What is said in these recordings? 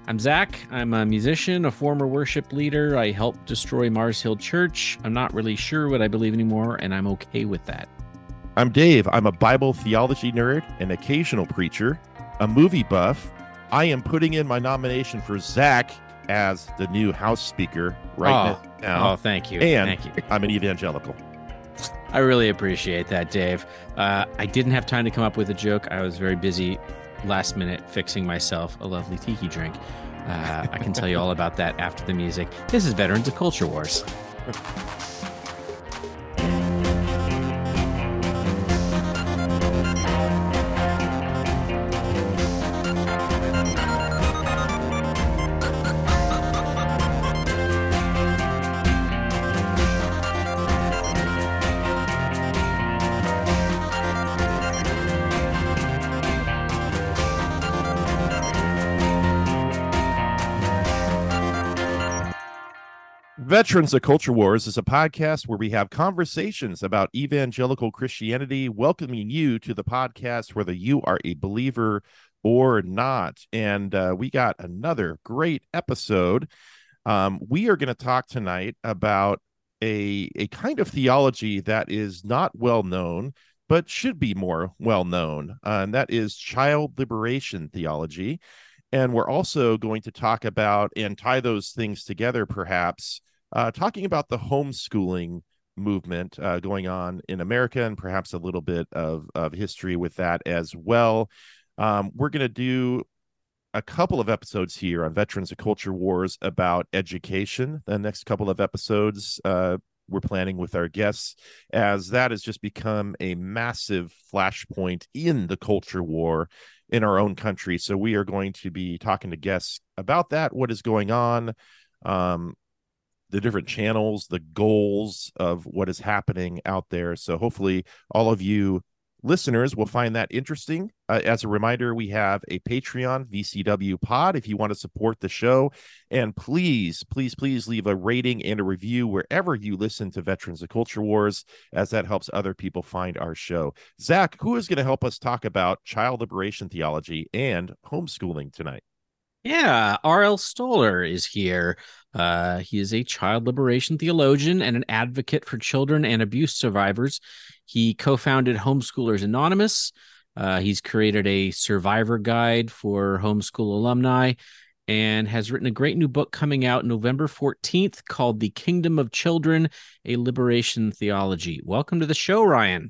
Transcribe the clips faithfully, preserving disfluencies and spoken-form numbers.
I'm Zach. I'm a musician, a former worship leader. I helped destroy Mars Hill Church. I'm not really sure what I believe anymore, and I'm okay with that. I'm Dave. I'm a Bible theology nerd, an occasional preacher, a movie buff. I am putting in my nomination for Zach as the new House Speaker right oh, now. Oh, thank you. And thank you. I'm an evangelical. I really appreciate that, Dave. Uh, I didn't have time to come up with a joke. I was very busy last minute fixing myself a lovely tiki drink. Uh, I can tell you all about that after the music. This is Veterans of Culture Wars. Veterans of Culture Wars is a podcast where we have conversations about evangelical Christianity, welcoming you to the podcast whether you are a believer or not. And uh, we got another great episode. Um, we are going to talk tonight about a, a kind of theology that is not well known, but should be more well known, uh, and that is child liberation theology. And we're also going to talk about and tie those things together, perhaps, Uh, talking about the homeschooling movement uh, going on in America and perhaps a little bit of, of history with that as well. Um, we're going to do a couple of episodes here on Veterans of Culture Wars about education. The next couple of episodes uh, we're planning with our guests, as that has just become a massive flashpoint in the culture war in our own country. So we are going to be talking to guests about that, what is going on, um, the different channels, the goals of what is happening out there. So hopefully all of you listeners will find that interesting. Uh, as a reminder, we have a Patreon, V C W Pod, if you want to support the show. And please, please, please leave a rating and a review wherever you listen to Veterans of Culture Wars, as that helps other people find our show. Zach, who is going to help us talk about child liberation theology and homeschooling tonight? Yeah, R L Stoller is here. Uh, he is a child liberation theologian and an advocate for children and abuse survivors. He co-founded Homeschoolers Anonymous. Uh, he's created a survivor guide for homeschool alumni and has written a great new book coming out November fourteenth called The Kingdom of Children, A Liberation Theology. Welcome to the show, Ryan.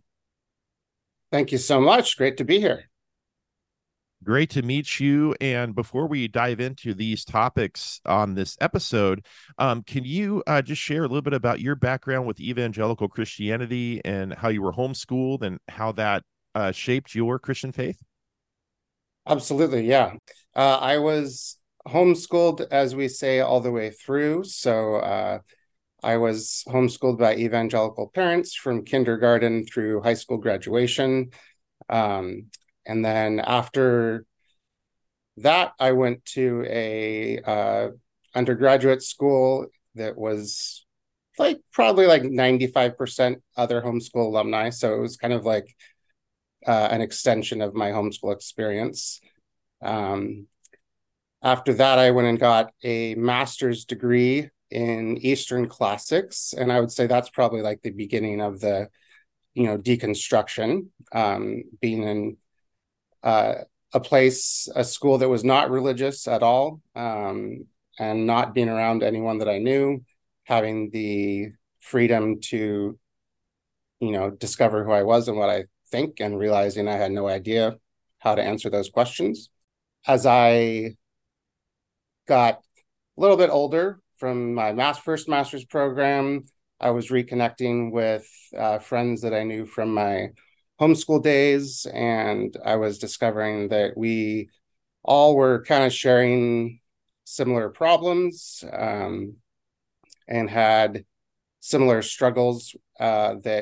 Thank you so much. Great to be here. Great to meet you. And before we dive into these topics on this episode, um, can you uh, just share a little bit about your background with evangelical Christianity and how you were homeschooled and how that uh, shaped your Christian faith? Absolutely, yeah. Uh, I was homeschooled, as we say, all the way through. So uh, I was homeschooled by evangelical parents from kindergarten through high school graduation. Um, And then after that, I went to a uh, undergraduate school that was like probably like ninety-five percent other homeschool alumni. So it was kind of like uh, an extension of my homeschool experience. Um, after that, I went and got a master's degree in Eastern Classics. And I would say that's probably like the beginning of the, you know, deconstruction, um, being in Uh, a place, a school that was not religious at all, um, and not being around anyone that I knew, having the freedom to, you know, discover who I was and what I think, and realizing I had no idea how to answer those questions. As I got a little bit older from my mass, first master's program, I was reconnecting with uh, friends that I knew from my homeschool days, and I was discovering that we all were kind of sharing similar problems um, and had similar struggles uh, that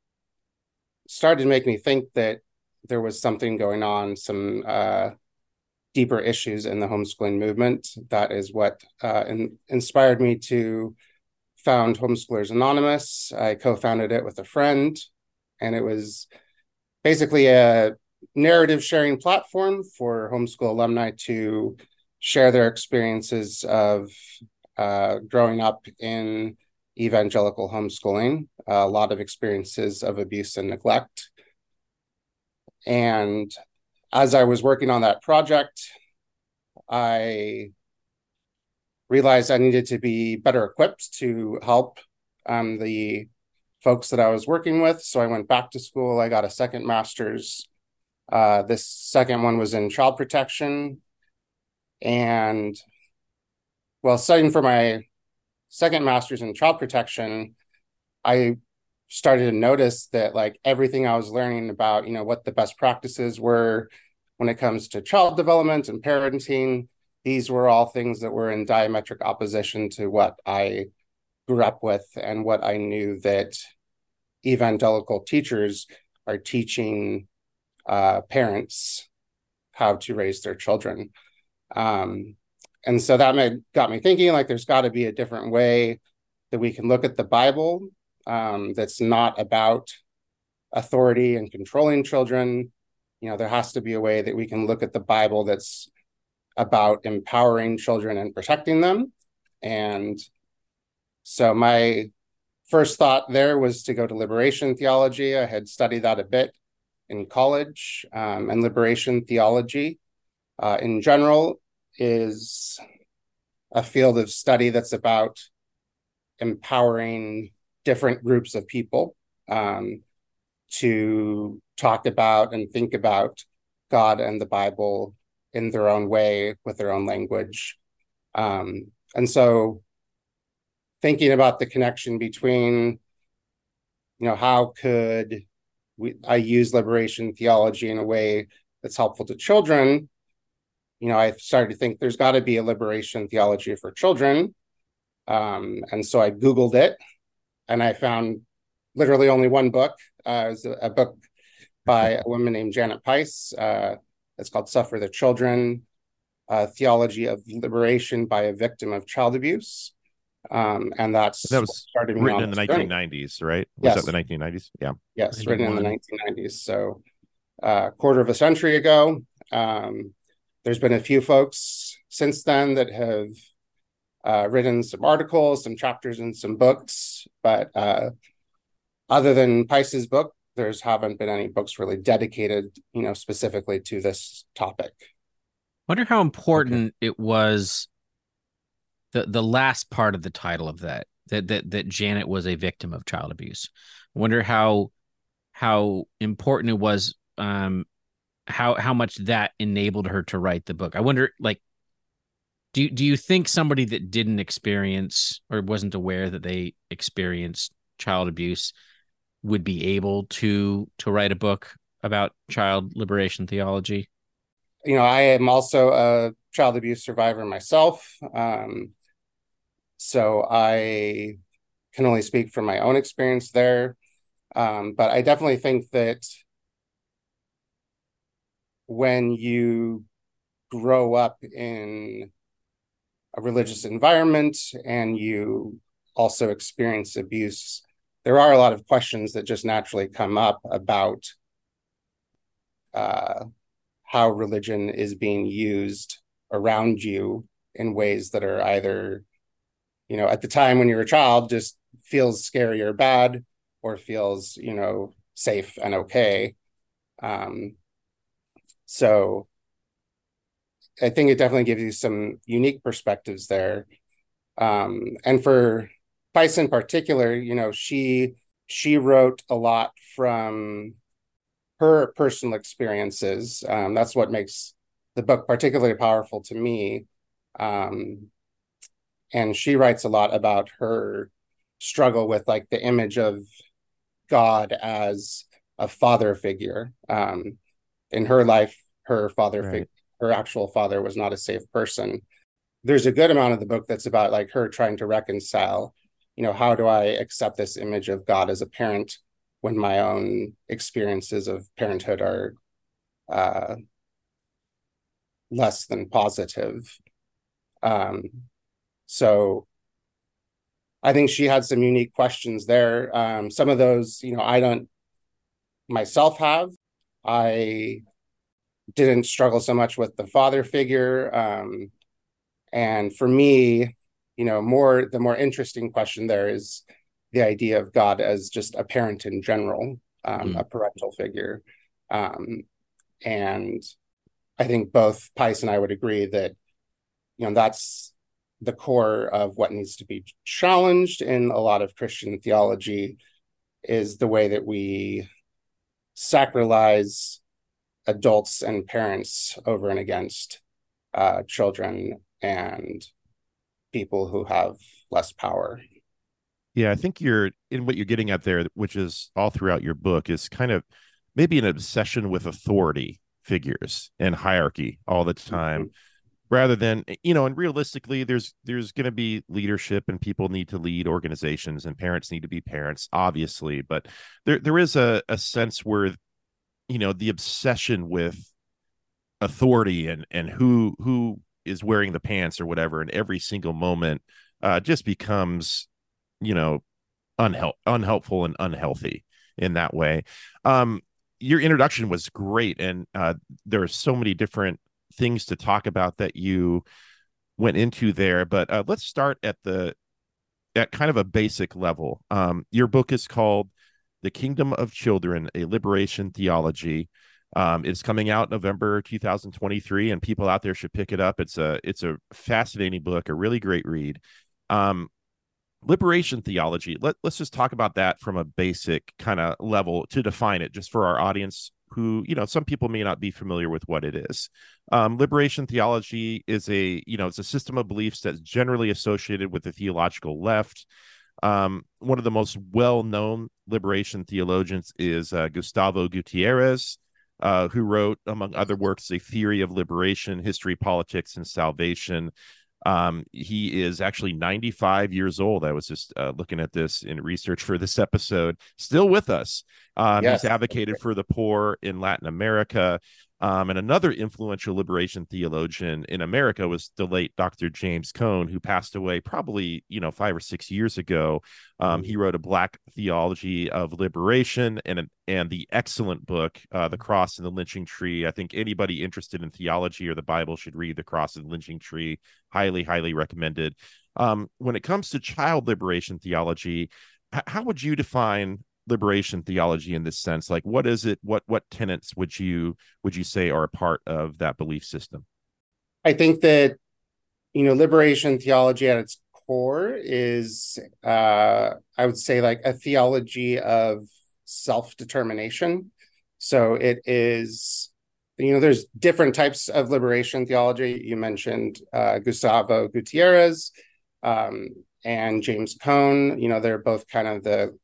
started to make me think that there was something going on, some uh, deeper issues in the homeschooling movement. That is what uh, in, inspired me to found Homeschoolers Anonymous. I co-founded it with a friend, and it was basically a narrative sharing platform for homeschool alumni to share their experiences of uh, growing up in evangelical homeschooling, a lot of experiences of abuse and neglect. And as I was working on that project, I realized I needed to be better equipped to help um, the folks that I was working with. So I went back to school. I got a second master's. Uh, this second one was in child protection. And while studying for my second master's in child protection, I started to notice that like everything I was learning about, you know, what the best practices were when it comes to child development and parenting, these were all things that were in diametric opposition to what I grew up with and what I knew that evangelical teachers are teaching uh, parents how to raise their children. Um, and so that made, got me thinking, like, there's got to be a different way that we can look at the Bible um, that's not about authority and controlling children. You know, there has to be a way that we can look at the Bible that's about empowering children and protecting them. And so my first thought there was to go to liberation theology. I had studied that a bit in college, um, and liberation theology uh, in general is a field of study that's about empowering different groups of people um, to talk about and think about God and the Bible in their own way with their own language. Um, and so thinking about the connection between, you know, how could we, I use liberation theology in a way that's helpful to children, you know, I started to think there's got to be a liberation theology for children. Um, and so I Googled it and I found literally only one book. Uh, it was a, a book by a woman named Janet Peiss. Uh, it's called Suffer the Children, uh, Theology of Liberation by a Victim of Child Abuse. Um, and that's that was started me written on in the this nineteen journey. nineties, right? Was Yes. that the nineteen nineties? Yeah. Yes, written in the ninety-one. nineteen nineties. So uh, a quarter of a century ago. Um, there's been a few folks since then that have uh, written some articles, some chapters in some books. But uh, other than Peiss's book, there's haven't been any books really dedicated, you know, specifically to this topic. Wonder how important okay. it was. The the last part of the title of that that that that Janet was a victim of child abuse. I wonder how how important it was. Um, how how much that enabled her to write the book. I wonder, like, do do you think somebody that didn't experience or wasn't aware that they experienced child abuse would be able to to write a book about child liberation theology? You know, I am also a child abuse survivor myself. Um, so I can only speak from my own experience there. Um, but I definitely think that when you grow up in a religious environment and you also experience abuse, there are a lot of questions that just naturally come up about uh, how religion is being used around you in ways that are either, you know, at the time when you're a child, just feels scary or bad, or feels, you know, safe and okay. Um, so I think it definitely gives you some unique perspectives there. Um, and for Peiss in particular, you know, she she wrote a lot from her personal experiences. Um, that's what makes the book particularly powerful to me. Um, and she writes a lot about her struggle with like the image of God as a father figure. Um, in her life, her father Right. figure, her actual father was not a safe person. There's a good amount of the book that's about like her trying to reconcile, you know, how do I accept this image of God as a parent when my own experiences of parenthood are uh, less than positive. Um, so I think she had some unique questions there. Um, some of those, you know, I don't myself have. I didn't struggle so much with the father figure. Um, And for me, you know, more the more interesting question there is the idea of God as just a parent in general, um, Mm. a parental figure. Um, and I think both Pice and I would agree that, you know, that's the core of what needs to be challenged in a lot of Christian theology, is the way that we sacralize adults and parents over and against uh, children and people who have less power. Yeah, I think you're in what you're getting at there, which is all throughout your book, is kind of maybe an obsession with authority figures and hierarchy all the time, Mm-hmm. rather than, you know, and realistically, there's there's going to be leadership, and people need to lead organizations, and parents need to be parents, obviously, but there there is a, a sense where, you know, the obsession with authority and and who who is wearing the pants or whatever in every single moment uh, just becomes, you know, unhelp unhelpful and unhealthy in that way. Um, your introduction was great, and uh, there are so many different things to talk about that you went into there. But uh, let's start at the at kind of a basic level. Um, your book is called "The Kingdom of Children: A Liberation Theology." Um, it's coming out November two thousand twenty-three, and people out there should pick it up. It's a it's a fascinating book, a really great read. Um, liberation theology. Let, let's just talk about that from a basic kind of level to define it, just for our audience who, you know, some people may not be familiar with what it is. Um, liberation theology is a, you know, it's a system of beliefs that's generally associated with the theological left. Um, one of the most well-known liberation theologians is uh, Gustavo Gutierrez, uh, who wrote, among other works, A Theory of Liberation, History, Politics, and Salvation. Um, he is actually ninety-five years old. I was just uh, looking at this in research for this episode. Still with us. Um, he's Yes. advocated for the poor in Latin America. Um, and another influential liberation theologian in America was the late Doctor James Cone, who passed away probably, you know, five or six years ago. Um, he wrote a Black Theology of Liberation and and the excellent book, uh, The Cross and the Lynching Tree. I think anybody interested in theology or the Bible should read The Cross and the Lynching Tree. Highly, highly recommended. Um, when it comes to child liberation theology, h- how would you define liberation theology in this sense? Like, what is it? What what tenets would you would you say are a part of that belief system? I think that, you know, liberation theology at its core is, uh, I would say, like a theology of self-determination. So it is, you know, there's different types of liberation theology. You mentioned uh, Gustavo Gutierrez um, and James Cone. You know, they're both kind of the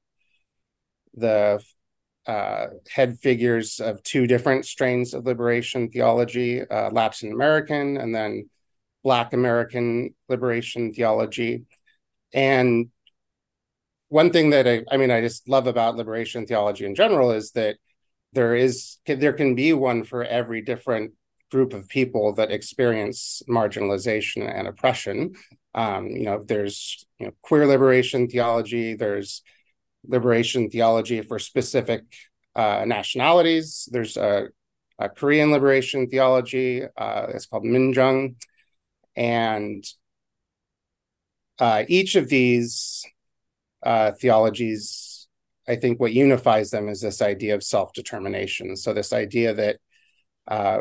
the uh, head figures of two different strains of liberation theology, uh, Latin American and then Black American liberation theology. And one thing that I, I mean, I just love about liberation theology in general is that there is, there can be one for every different group of people that experience marginalization and oppression. Um, you know, there's, you know, queer liberation theology, there's liberation theology for specific uh, nationalities. There's a, a Korean liberation theology. Uh, it's called Minjung. And uh, each of these uh, theologies, I think what unifies them is this idea of self-determination. So this idea that uh,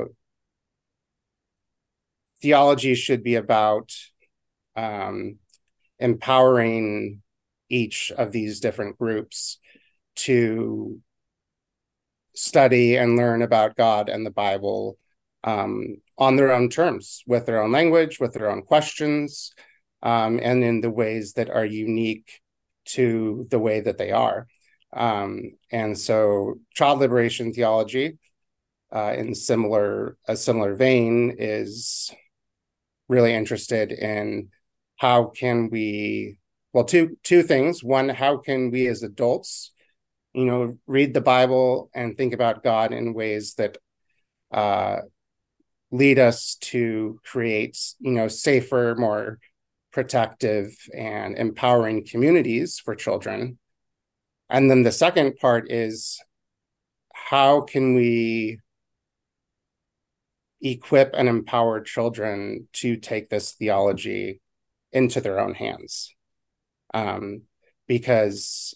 theology should be about um, empowering each of these different groups to study and learn about God and the Bible um, on their own terms, with their own language, with their own questions, um, and in the ways that are unique to the way that they are. Um, and so child liberation theology, uh, in similar a similar vein, is really interested in how can we, well, two two things. One, how can we as adults, you know, read the Bible and think about God in ways that uh, lead us to create, you know, safer, more protective and empowering communities for children. And then the second part is how can we, equip and empower children to take this theology into their own hands. Um, because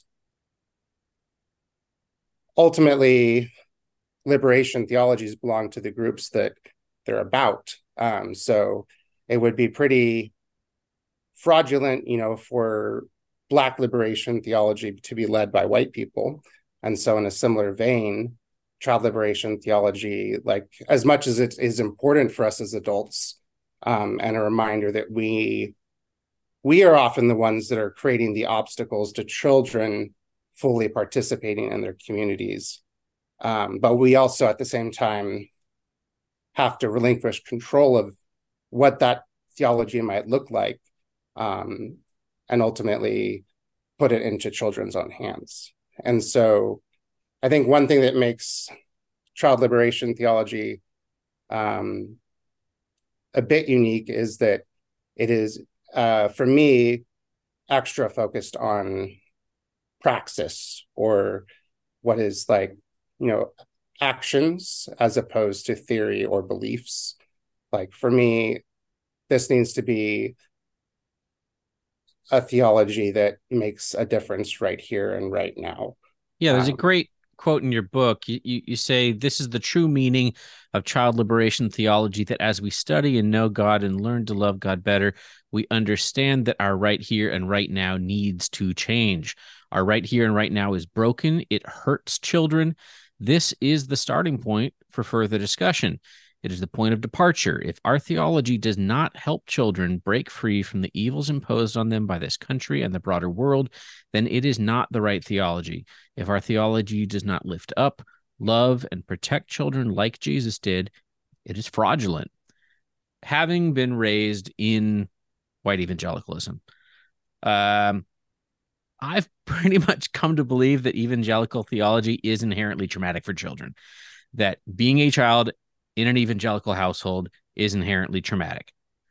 ultimately, liberation theologies belong to the groups that they're about. Um, so it would be pretty fraudulent, you know, for Black liberation theology to be led by white people. And so in a similar vein, child liberation theology, like as much as it is important for us as adults, um, and a reminder that we we are often the ones that are creating the obstacles to children fully participating in their communities. Um, but we also at the same time have to relinquish control of what that theology might look like, um, and ultimately put it into children's own hands. And so I think one thing that makes child liberation theology um, a bit unique is that it is, uh, for me, extra focused on praxis, or what is like, you know, actions as opposed to theory or beliefs. Like for me, this needs to be a theology that makes a difference right here and right now. Yeah, there's Um, a great quote in your book. You, you, you say, this is the true meaning of child liberation theology, that as we study and know God and learn to love God better, we understand that our right here and right now needs to change. Our right here and right now is broken. It hurts children. This is the starting point for further discussion. It is the point of departure. If our theology does not help children break free from the evils imposed on them by this country and the broader world, then it is not the right theology. If our theology does not lift up, love, and protect children like Jesus did, it is fraudulent. Having been raised in white evangelicalism, um, I've pretty much come to believe that evangelical theology is inherently traumatic for children, that being a child in an evangelical household is inherently traumatic.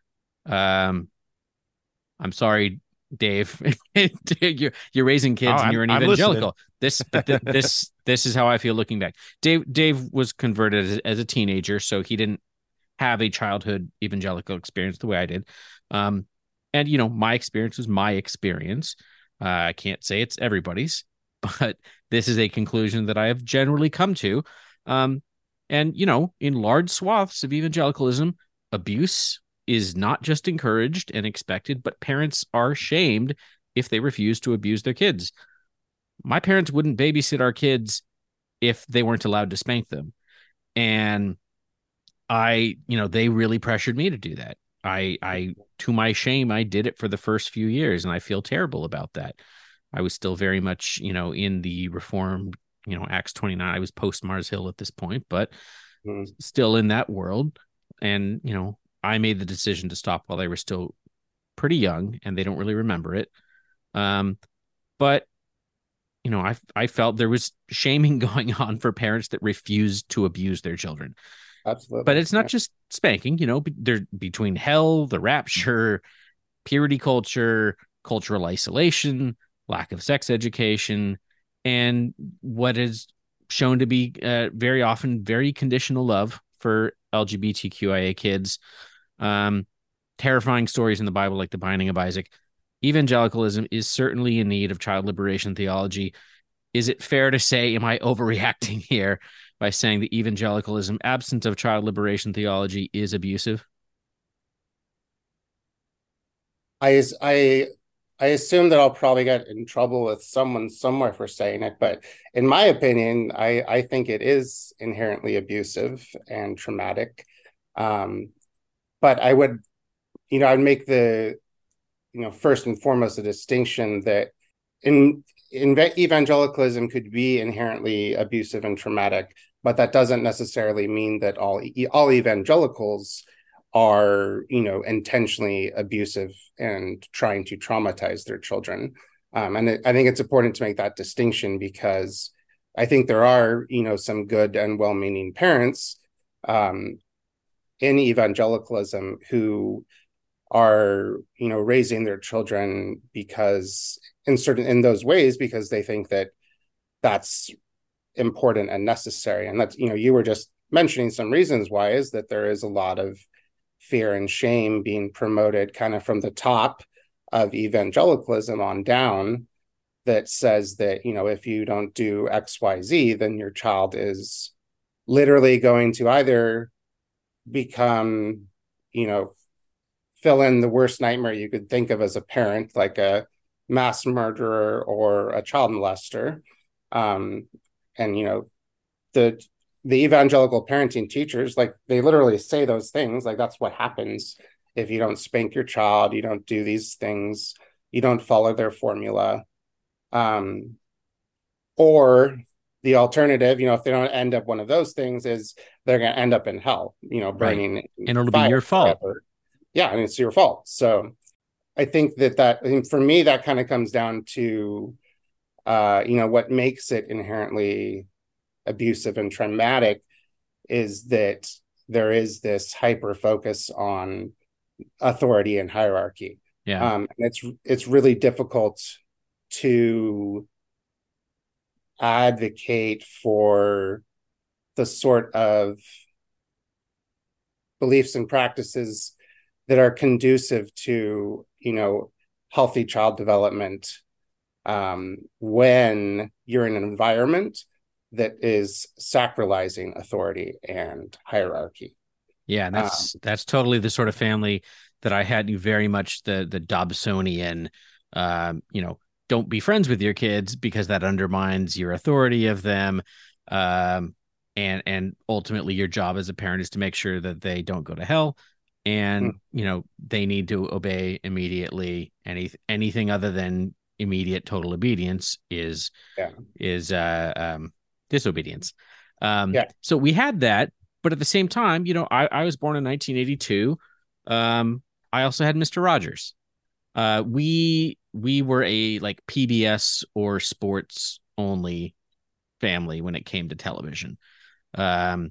Um, I'm sorry, Dave. you're you're raising kids oh, and I'm, you're an I'm evangelical. listening. This, but th- this this is how I feel looking back. Dave Dave was converted as, as a teenager, so he didn't have a childhood evangelical experience the way I did. Um, and you know, my experience was my experience. Uh, I can't say it's everybody's, but this is a conclusion that I have generally come to. Um, and you know, in large swaths of evangelicalism, abuse is not just encouraged and expected, but parents are shamed if they refuse to abuse their kids. My parents wouldn't babysit our kids if they weren't allowed to spank them. And I, you know, they really pressured me to do that. I, I, to my shame, I did it for the first few years, and I feel terrible about that. I was still very much, you know, in the Reformed, you know, Acts twenty-nine. I was post Mars Hill at this point, but mm, still in that world. And, you know, I made the decision to stop while they were still pretty young and they don't really remember it. Um, but, you know, I, I felt there was shaming going on for parents that refused to abuse their children. But absolutely. it's not Yeah. just spanking, you know, they're between hell, the rapture, purity culture, cultural isolation, lack of sex education, and what is shown to be uh, very often very conditional love for LGBTQIA kids. Um, terrifying stories in the Bible, like the Binding of Isaac. Evangelicalism is certainly in need of child liberation theology. Is it fair to say, am I overreacting here by saying that evangelicalism, absent of child liberation theology, is abusive? I I I assume that I'll probably get in trouble with someone somewhere for saying it, but in my opinion, I I think it is inherently abusive and traumatic. Um, but I would, you know, I'd make the, you know, first and foremost a distinction that in in evangelicalism could be inherently abusive and traumatic, but that doesn't necessarily mean that all all evangelicals are, you know, intentionally abusive and trying to traumatize their children. Um, and it, I think it's important to make that distinction, because I think there are, you know, some good and well-meaning parents um, in evangelicalism who are, you know, raising their children because in certain in those ways because they think that that's important and necessary. And that's, you know, you were just mentioning some reasons why is that there is a lot of fear and shame being promoted kind of from the top of evangelicalism on down, that says that, you know, if you don't do X, Y, Z, then your child is literally going to either become, you know, fill in the worst nightmare you could think of as a parent, like a mass murderer or a child molester. Um, and, you know, the the evangelical parenting teachers, like, they literally say those things, like, that's what happens if you don't spank your child, you don't do these things, you don't follow their formula. Um, or the alternative, you know, if they don't end up one of those things, is they're going to end up in hell, you know, burning right. And it'll be fire your fault. forever. Yeah, and it's your fault. So I think that that, I think for me, that kind of comes down to, uh, you know, what makes it inherently abusive and traumatic is that there is this hyper focus on authority and hierarchy. Yeah. Um, and it's it's really difficult to advocate for the sort of beliefs and practices that are conducive to, you know, healthy child development, um, when you're in an environment that is sacralizing authority and hierarchy. Yeah, and that's um, that's totally the sort of family that I had. Very much the the Dobsonian, um, you know, don't be friends with your kids because that undermines your authority of them, um, and and ultimately your job as a parent is to make sure that they don't go to hell, and mm-hmm. you know, they need to obey immediately. Any anything other than immediate total obedience is yeah. is uh, um, disobedience. Um, yeah. So we had that. But at the same time, you know, I, I was born in nineteen eighty-two. Um, I also had Mister Rogers. Uh, we we were a like P B S or sports only family when it came to television. Um,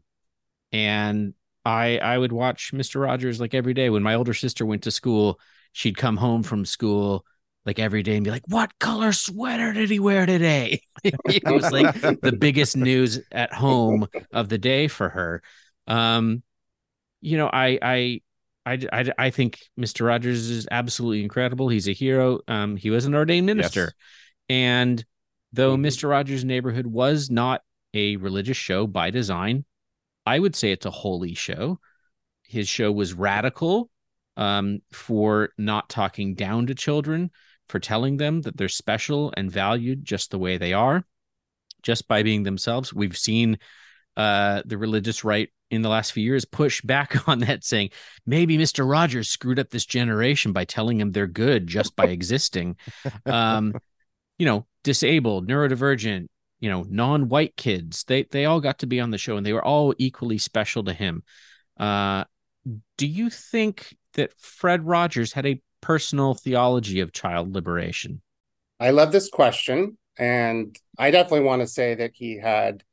and I I would watch Mister Rogers like every day. When my older sister went to school, she'd come home from school like every day and be like, "What color sweater did he wear today?" It was like the biggest news at home of the day for her. Um, you know, I, I, I, I, I think Mister Rogers is absolutely incredible. He's a hero. Um, he was an ordained minister, yes. And though mm-hmm. Mister Rogers' Neighborhood was not a religious show by design, I would say it's a holy show. His show was radical, um, for not talking down to children, for telling them that they're special and valued just the way they are, just by being themselves. We've seen uh, the religious right in the last few years push back on that, saying maybe Mister Rogers screwed up this generation by telling them they're good just by existing. Um, you know, disabled, neurodivergent, you know, non-white kids, they they all got to be on the show and they were all equally special to him. Uh, do you think that Fred Rogers had a personal theology of child liberation? I love this question. And I definitely want to say that he had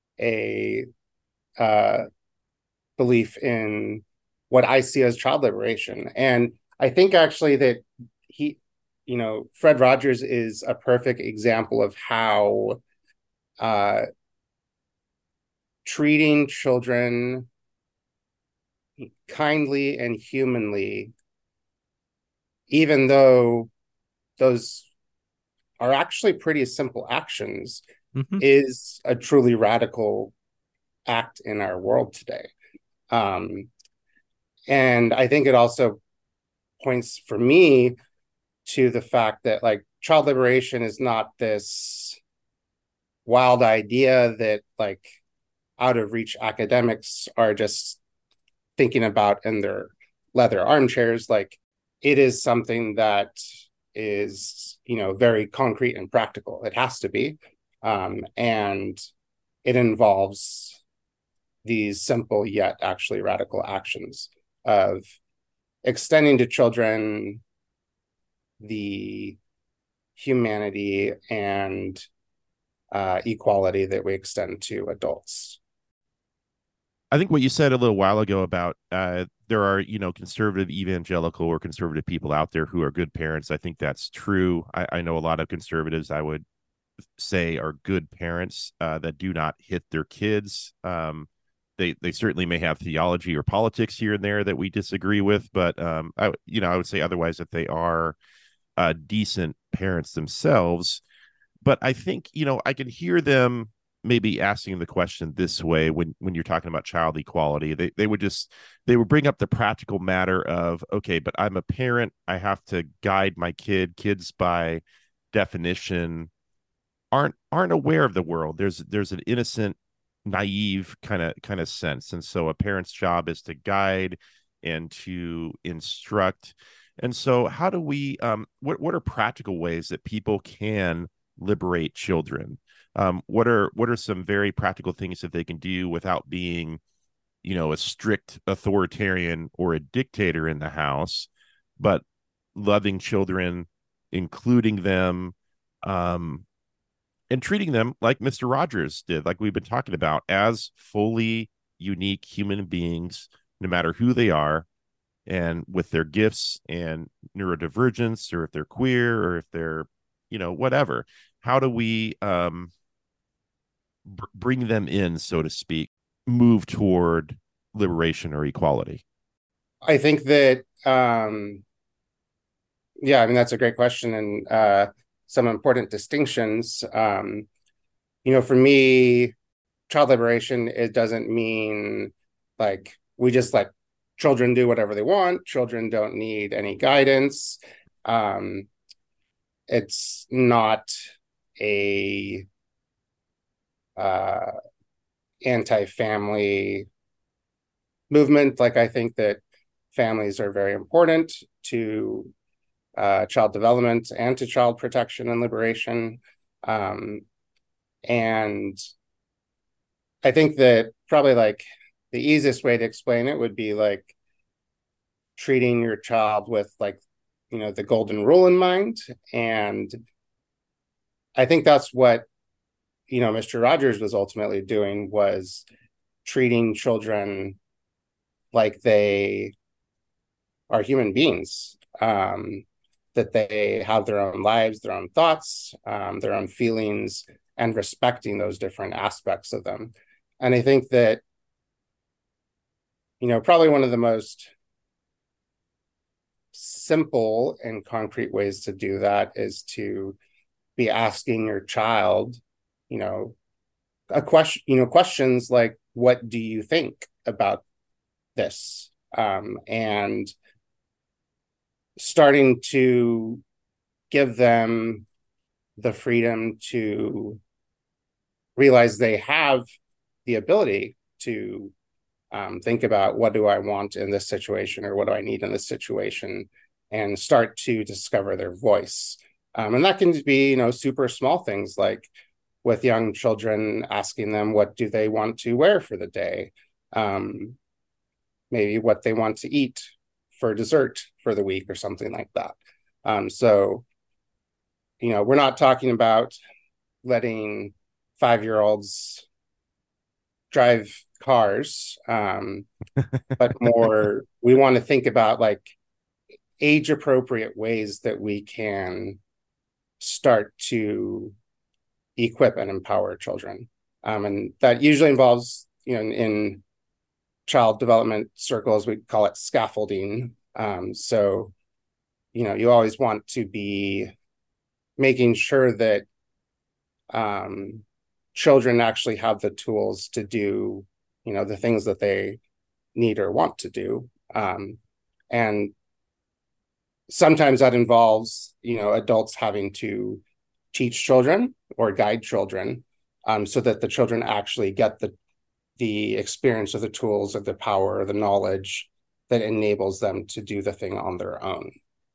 a uh, belief in what I see as child liberation. And I think actually that he, you know, Fred Rogers is a perfect example of how uh, treating children kindly and humanly, even though those are actually pretty simple actions, mm-hmm. is a truly radical act in our world today. Um, and I think it also points for me to the fact that, like, child liberation is not this wild idea that, like, out of reach academics are just thinking about in their leather armchairs. Like, it is something that is, you know, very concrete and practical. It has to be. Um, and it involves these simple yet actually radical actions of extending to children the humanity and uh, equality that we extend to adults. I think what you said a little while ago about uh, there are, you know, conservative evangelical or conservative people out there who are good parents. I think that's true. I, I know a lot of conservatives, I would say, are good parents uh, that do not hit their kids. Um, they they certainly may have theology or politics here and there that we disagree with, but um, I you know I would say otherwise that they are uh, decent parents themselves. But I think, you know, I can hear them maybe asking the question this way when when you're talking about child equality. They they would just they would bring up the practical matter of, okay, but I'm a parent. I have to guide my kid. Kids by definition aren't aren't aware of the world. There's there's an innocent, naive kind of kind of sense. And so a parent's job is to guide and to instruct. And so how do we um what what are practical ways that people can liberate children? Um, what are what are some very practical things that they can do without being, you know, a strict authoritarian or a dictator in the house, but loving children, including them, um, and treating them like Mister Rogers did, like we've been talking about, as fully unique human beings, no matter who they are, and with their gifts and neurodivergence, or if they're queer, or if they're, you know, whatever. How do we um, br- bring them in, so to speak, move toward liberation or equality? I think that, um, yeah, I mean, that's a great question, and uh, some important distinctions. Um, you know, for me, child liberation, it doesn't mean like we just let children do whatever they want. Children don't need any guidance. Um, it's not a uh, anti-family movement. Like, I think that families are very important to uh, child development and to child protection and liberation. Um, and I think that probably like the easiest way to explain it would be like treating your child with like, you know, the golden rule in mind. And I think that's what, you know, Mister Rogers was ultimately doing, was treating children like they are human beings, um, that they have their own lives, their own thoughts, um, their own feelings, and respecting those different aspects of them. And I think that, you know, probably one of the most simple and concrete ways to do that is to be asking your child, you know, a question, you know, questions like, what do you think about this? Um, and starting to give them the freedom to realize they have the ability to um, think about, what do I want in this situation, or what do I need in this situation, and start to discover their voice. Um, and that can be, you know, super small things, like with young children, asking them, what do they want to wear for the day? Um, maybe what they want to eat for dessert for the week, or something like that. Um, so, you know, we're not talking about letting five-year-olds drive cars, um, but more, we want to think about like age-appropriate ways that we can start to equip and empower children. Um, and that usually involves, you know, in, in child development circles, we call it scaffolding. Um, so, you know, you always want to be making sure that um, children actually have the tools to do, you know, the things that they need or want to do. Um, and sometimes that involves, you know, adults having to teach children or guide children, um, so that the children actually get the the experience of the tools, of the power, or the knowledge that enables them to do the thing on their own.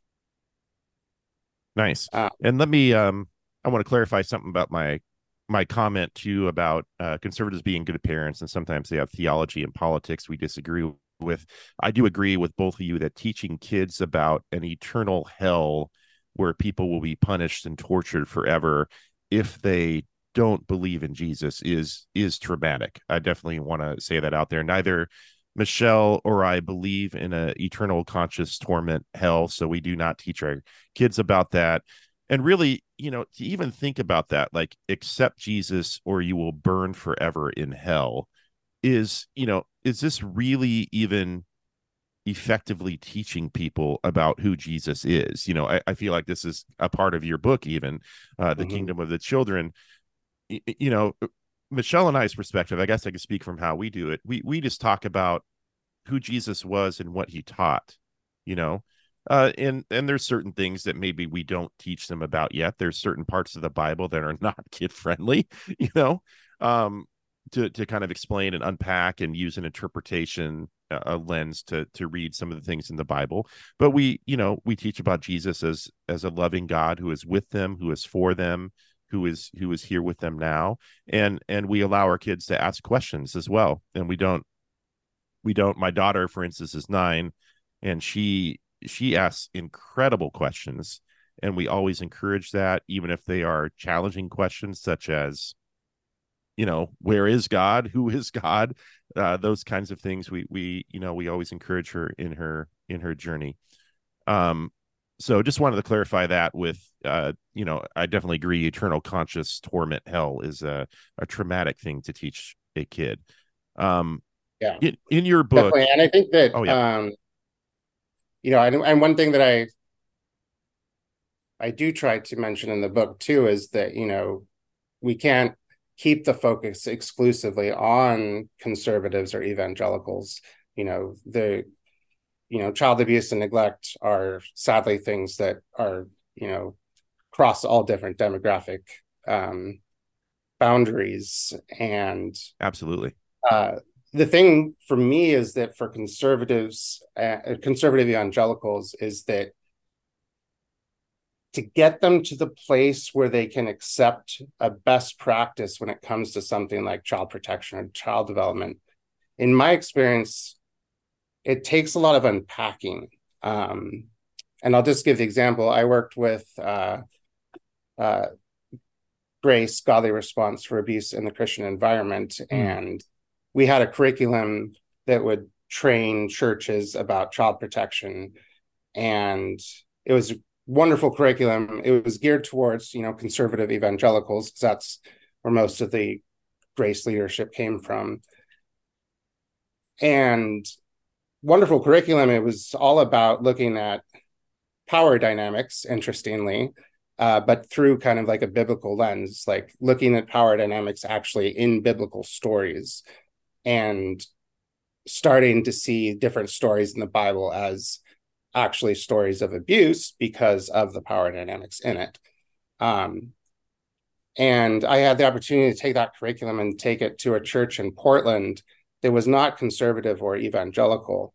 Nice. Uh, And let me um I want to clarify something about my my comment too about uh, conservatives being good parents, and sometimes they have theology and politics we disagree with. I do agree with both of you that teaching kids about an eternal hell where people will be punished and tortured forever if they don't believe in Jesus is is traumatic. I definitely want to say that out there. Neither Michelle or I believe in a eternal conscious torment hell, so we do not teach our kids about that. And really, you know, to even think about that, like, accept Jesus or you will burn forever in hell, is, you know, is this really even effectively teaching people about who Jesus is? You know, I, I feel like this is a part of your book, even uh, the Mm-hmm. Kingdom of the Children. Y- You know, Michelle and I's perspective, I guess I could speak from how we do it. We we just talk about who Jesus was and what he taught, you know. Uh, and and there's certain things that maybe we don't teach them about yet. There's certain parts of the Bible that are not kid friendly, you know, um, to to kind of explain and unpack and use an interpretation uh, a lens to to read some of the things in the Bible. But we, you know, we teach about Jesus as as a loving God who is with them, who is for them, who is who is here with them now, and and we allow our kids to ask questions as well. And we don't we don't my daughter, for instance, is nine, and she she asks incredible questions, and we always encourage that, even if they are challenging questions such as, you know, where is God, who is God, uh, those kinds of things. We we you know, we always encourage her in her in her journey. um so just wanted to clarify that with, uh you know, I definitely agree, eternal conscious torment, hell, is a, a traumatic thing to teach a kid. um Yeah, in, in your book. definitely. And I think that, Oh yeah. um, you know, and, and one thing that I I do try to mention in the book too is that, you know, we can't keep the focus exclusively on conservatives or evangelicals. You know, the you know, child abuse and neglect are sadly things that are, you know, cross all different demographic um, boundaries. And Absolutely. uh, the thing for me is that for conservatives, uh, conservative evangelicals, is that to get them to the place where they can accept a best practice when it comes to something like child protection or child development, in my experience, it takes a lot of unpacking. Um, and I'll just give the example. I worked with uh, uh, Grace, Godly Response for Abuse in the Christian Environment, Mm. and we had a curriculum that would train churches about child protection, and it was a wonderful curriculum. It was geared towards, you know, conservative evangelicals, because that's where most of the Grace leadership came from. And wonderful curriculum. It was all about looking at power dynamics, interestingly, uh, but through kind of like a biblical lens, like looking at power dynamics actually in biblical stories, and starting to see different stories in the Bible as actually stories of abuse because of the power dynamics in it. Um, and I had the opportunity to take that curriculum and take it to a church in Portland that was not conservative or evangelical.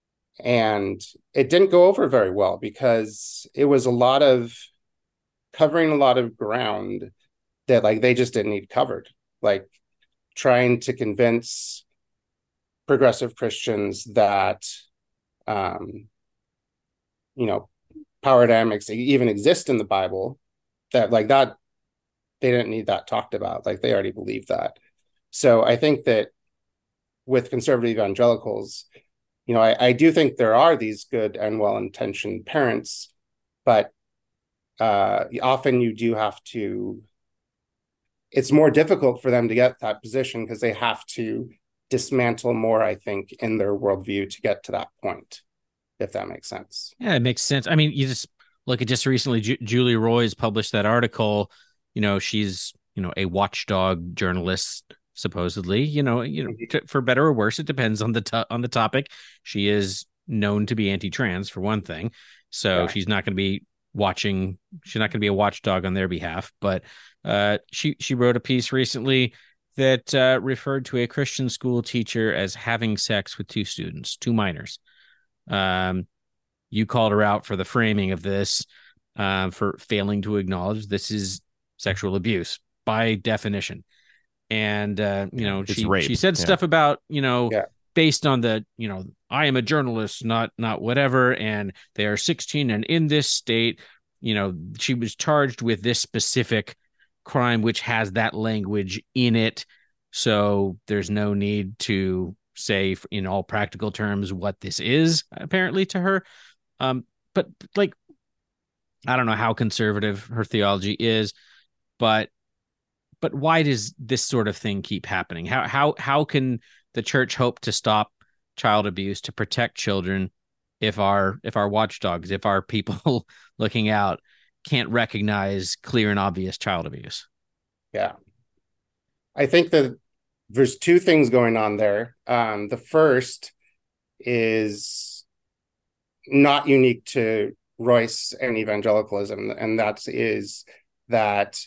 And it didn't go over very well because it was a lot of covering a lot of ground that like they just didn't need covered. Like trying to convince progressive Christians that um, you know, power dynamics even exist in the Bible, that like that they didn't need that talked about. Like they already believed that. So I think that with conservative evangelicals, you know, I, I do think there are these good and well-intentioned parents, but uh, often you do have to, it's more difficult for them to get that position because they have to dismantle more, I think, in their worldview to get to that point, if that makes sense. Yeah, it makes sense. I mean, you just look at just recently, Ju- Julie Roys published that article. You know, she's, you know, a watchdog journalist, supposedly. You know, you know, Mhm. t- for better or worse, it depends on the to- on the topic. She is known to be anti-trans for one thing, so Yeah. she's not going to be watching. She's not going to be a watchdog on their behalf. But uh, she she wrote a piece recently that uh, referred to a Christian school teacher as having sex with two students, two minors. Um, you called her out for the framing of this, uh, for failing to acknowledge this is sexual abuse by definition. And uh, you Yeah, know, it's she she rape. said Yeah. stuff about, you know, Yeah. based on the, you know, I am a journalist, not not whatever, and they are sixteen and in this state. You know, she was charged with this specific crime which has that language in it, so there's no need to say in all practical terms what this is, apparently, to her. um, but like, I don't know how conservative her theology is, but but why does this sort of thing keep happening? How how how can the church hope to stop child abuse, to protect children, if our if our watchdogs, if our people looking out can't recognize clear and obvious child abuse? Yeah. I think that there's two things going on there. Um, the first is not unique to Royce and evangelicalism, and that is that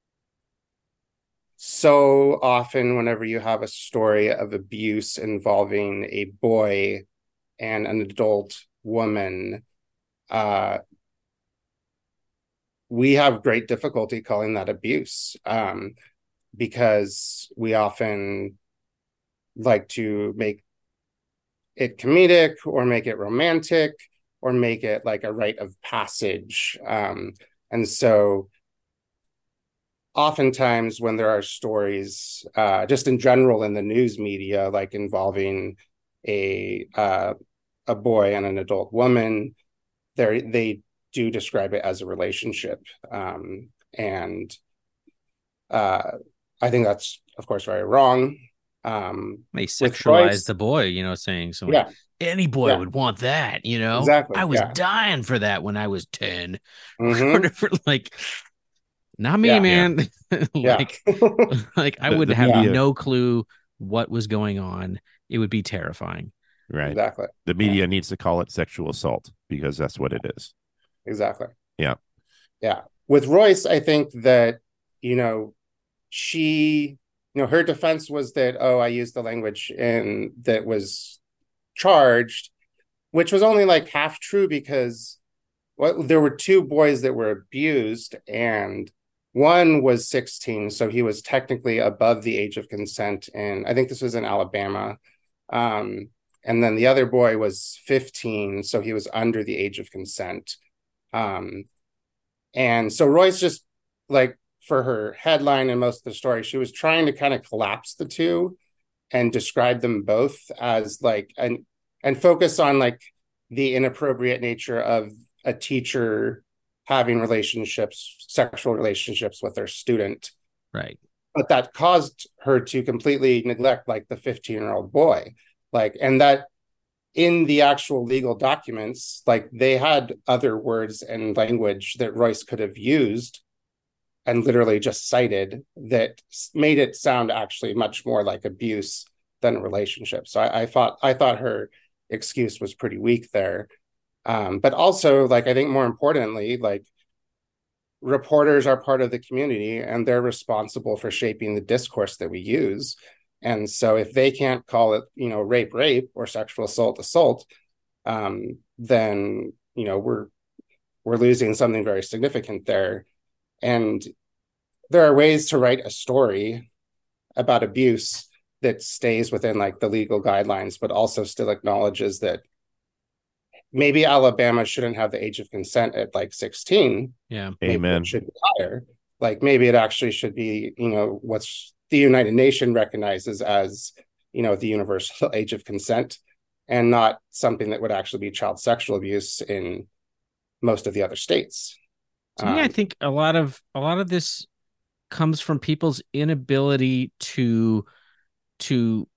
so often whenever you have a story of abuse involving a boy and an adult woman, uh, we have great difficulty calling that abuse, um, because we often like to make it comedic or make it romantic or make it like a rite of passage. Um, and so oftentimes when there are stories, uh, just in general in the news media, like involving a uh, a boy and an adult woman, they they do describe it as a relationship, um, and uh, I think that's of course very wrong. Um, They with sexualize Royce, the boy, you know, saying something like, yeah, any boy yeah, would want that, you know. exactly, I was yeah, dying for that when I was ten. mm-hmm. Whatever, like, not me, Yeah, Yeah. man. yeah, like, like I The would the have yeah, media, no clue what was going on. It would be terrifying. right? exactly, The yeah, media needs to call it sexual assault because that's what it is. exactly. Yeah. Yeah. With Royce, I think that, you know, she, you know, her defense was that, oh, I used the language in that was charged, which was only like half true because well, there were two boys that were abused, and one was sixteen. So he was technically above the age of consent. And I think this was in Alabama. Um, and then the other boy was fifteen. So he was under the age of consent. Um, And so Royce just like for her headline and most of the story, she was trying to kind of collapse the two and describe them both as like and and focus on like the inappropriate nature of a teacher having relationships, sexual relationships with their student. Right. But that caused her to completely neglect like the fifteen-year-old boy. Like, and that in the actual legal documents, like they had other words and language that Royce could have used and literally just cited that made it sound actually much more like abuse than a relationship. So I, I thought I thought her excuse was pretty weak there. Um, but also, like I think more importantly, like reporters are part of the community and they're responsible for shaping the discourse that we use. And so if they can't call it, you know, rape, rape or sexual assault, assault, um, then, you know, we're, we're losing something very significant there. And there are ways to write a story about abuse that stays within like the legal guidelines, but also still acknowledges that maybe Alabama shouldn't have the age of consent at like sixteen. Yeah. Maybe Amen. it should be higher. Like maybe it actually should be, you know, what's the United Nations recognizes as, you know, the universal age of consent and not something that would actually be child sexual abuse in most of the other states. To me, I Um, think a lot of a lot of this comes from people's inability to to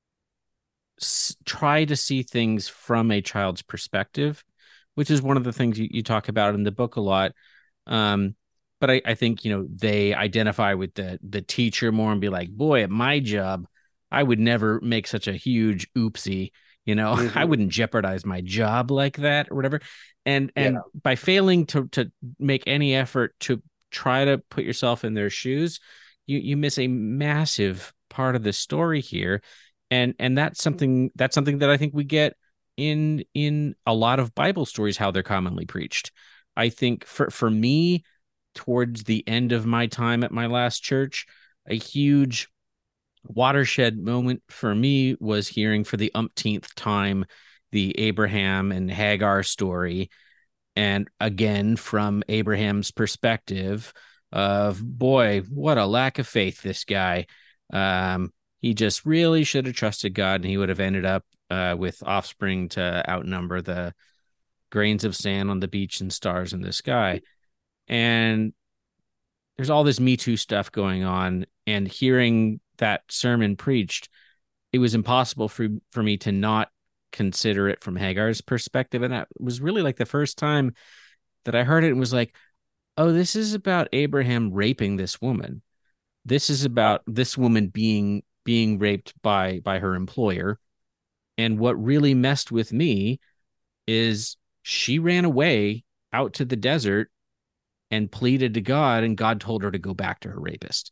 s- try to see things from a child's perspective, which is one of the things you, you talk about in the book a lot. Um, but I, I think, you know, they identify with the the teacher more and be like, boy, at my job, I would never make such a huge oopsie. You know, I mhm. wouldn't jeopardize my job like that or whatever. And Yeah, and by failing to to make any effort to try to put yourself in their shoes, you you miss a massive part of the story here. And and that's something that's something that I think we get in in a lot of Bible stories, how they're commonly preached. I think for for me, towards the end of my time at my last church, a huge watershed moment for me was hearing for the umpteenth time the Abraham and Hagar story. And again, from Abraham's perspective of, boy, what a lack of faith this guy. Um, he just really should have trusted God, and he would have ended up uh, with offspring to outnumber the grains of sand on the beach and stars in the sky. And there's all this Me Too stuff going on, and hearing that sermon preached, it was impossible for for me to not consider it from Hagar's perspective. And that was really like the first time that I heard it and was like, oh, this is about Abraham raping this woman. This is about this woman being being raped by by her employer. And what really messed with me is she ran away out to the desert and pleaded to God, and God told her to go back to her rapist.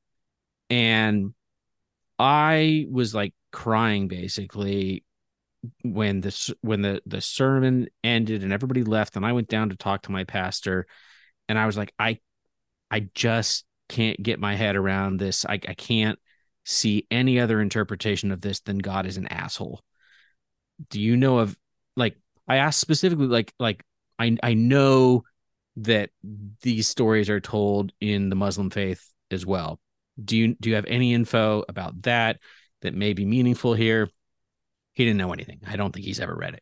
And I was like crying basically when the when the the sermon ended and everybody left, and I went down to talk to my pastor, and I was like, I I just can't get my head around this. I, I can't see any other interpretation of this than God is an asshole. Do you know of, like, I asked specifically, like, like I I know that these stories are told in the Muslim faith as well. Do you do you have any info about that that may be meaningful here? He didn't know anything. I don't think he's ever read it.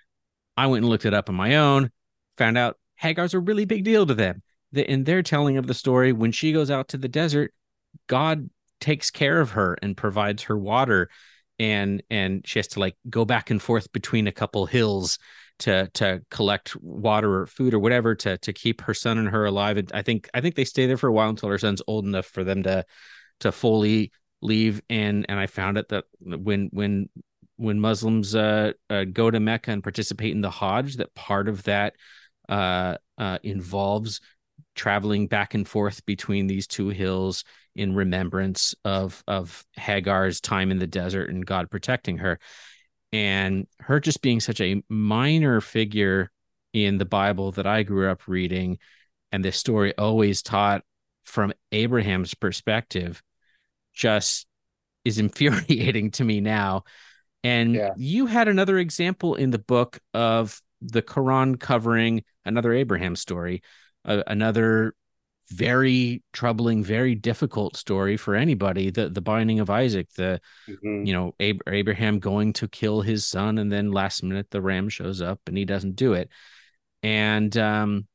I went and looked it up on my own, found out Hagar's a really big deal to them. In their telling of the story, when she goes out to the desert, God takes care of her and provides her water, and and she has to like go back and forth between a couple hills to to collect water or food or whatever to to keep her son and her alive. And I think I think they stay there for a while until her son's old enough for them to to fully leave. And and I found it that when when when Muslims uh, uh, go to Mecca and participate in the Hajj, that part of that uh, uh, involves traveling back and forth between these two hills in remembrance of of Hagar's time in the desert and God protecting her. And her just being such a minor figure in the Bible that I grew up reading, and this story always taught from Abraham's perspective, just is infuriating to me now. And Yeah. you had another example in the book of the Quran covering another Abraham story, uh, another very troubling, very difficult story for anybody, the the binding of Isaac, the Mm-hmm. you know Ab- Abraham going to kill his son, and then last minute the ram shows up and he doesn't do it. And um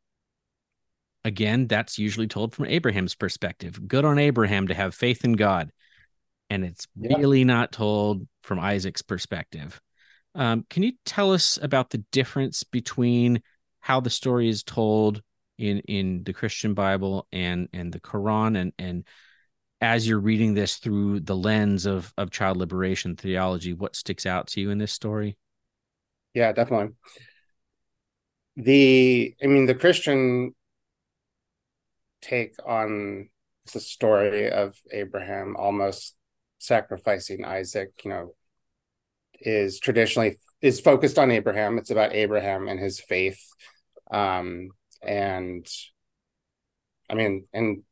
again, that's usually told from Abraham's perspective. Good on Abraham to have faith in God. And it's Yeah. really not told from Isaac's perspective. Um, can you tell us about the difference between how the story is told in in the Christian Bible and and the Quran, and and as you're reading this through the lens of of child liberation theology, what sticks out to you in this story? Yeah, definitely. The, I mean, the Christian take on the story of Abraham almost sacrificing Isaac, you know, is traditionally is focused on Abraham. It's about Abraham and his faith. Um, and I mean, and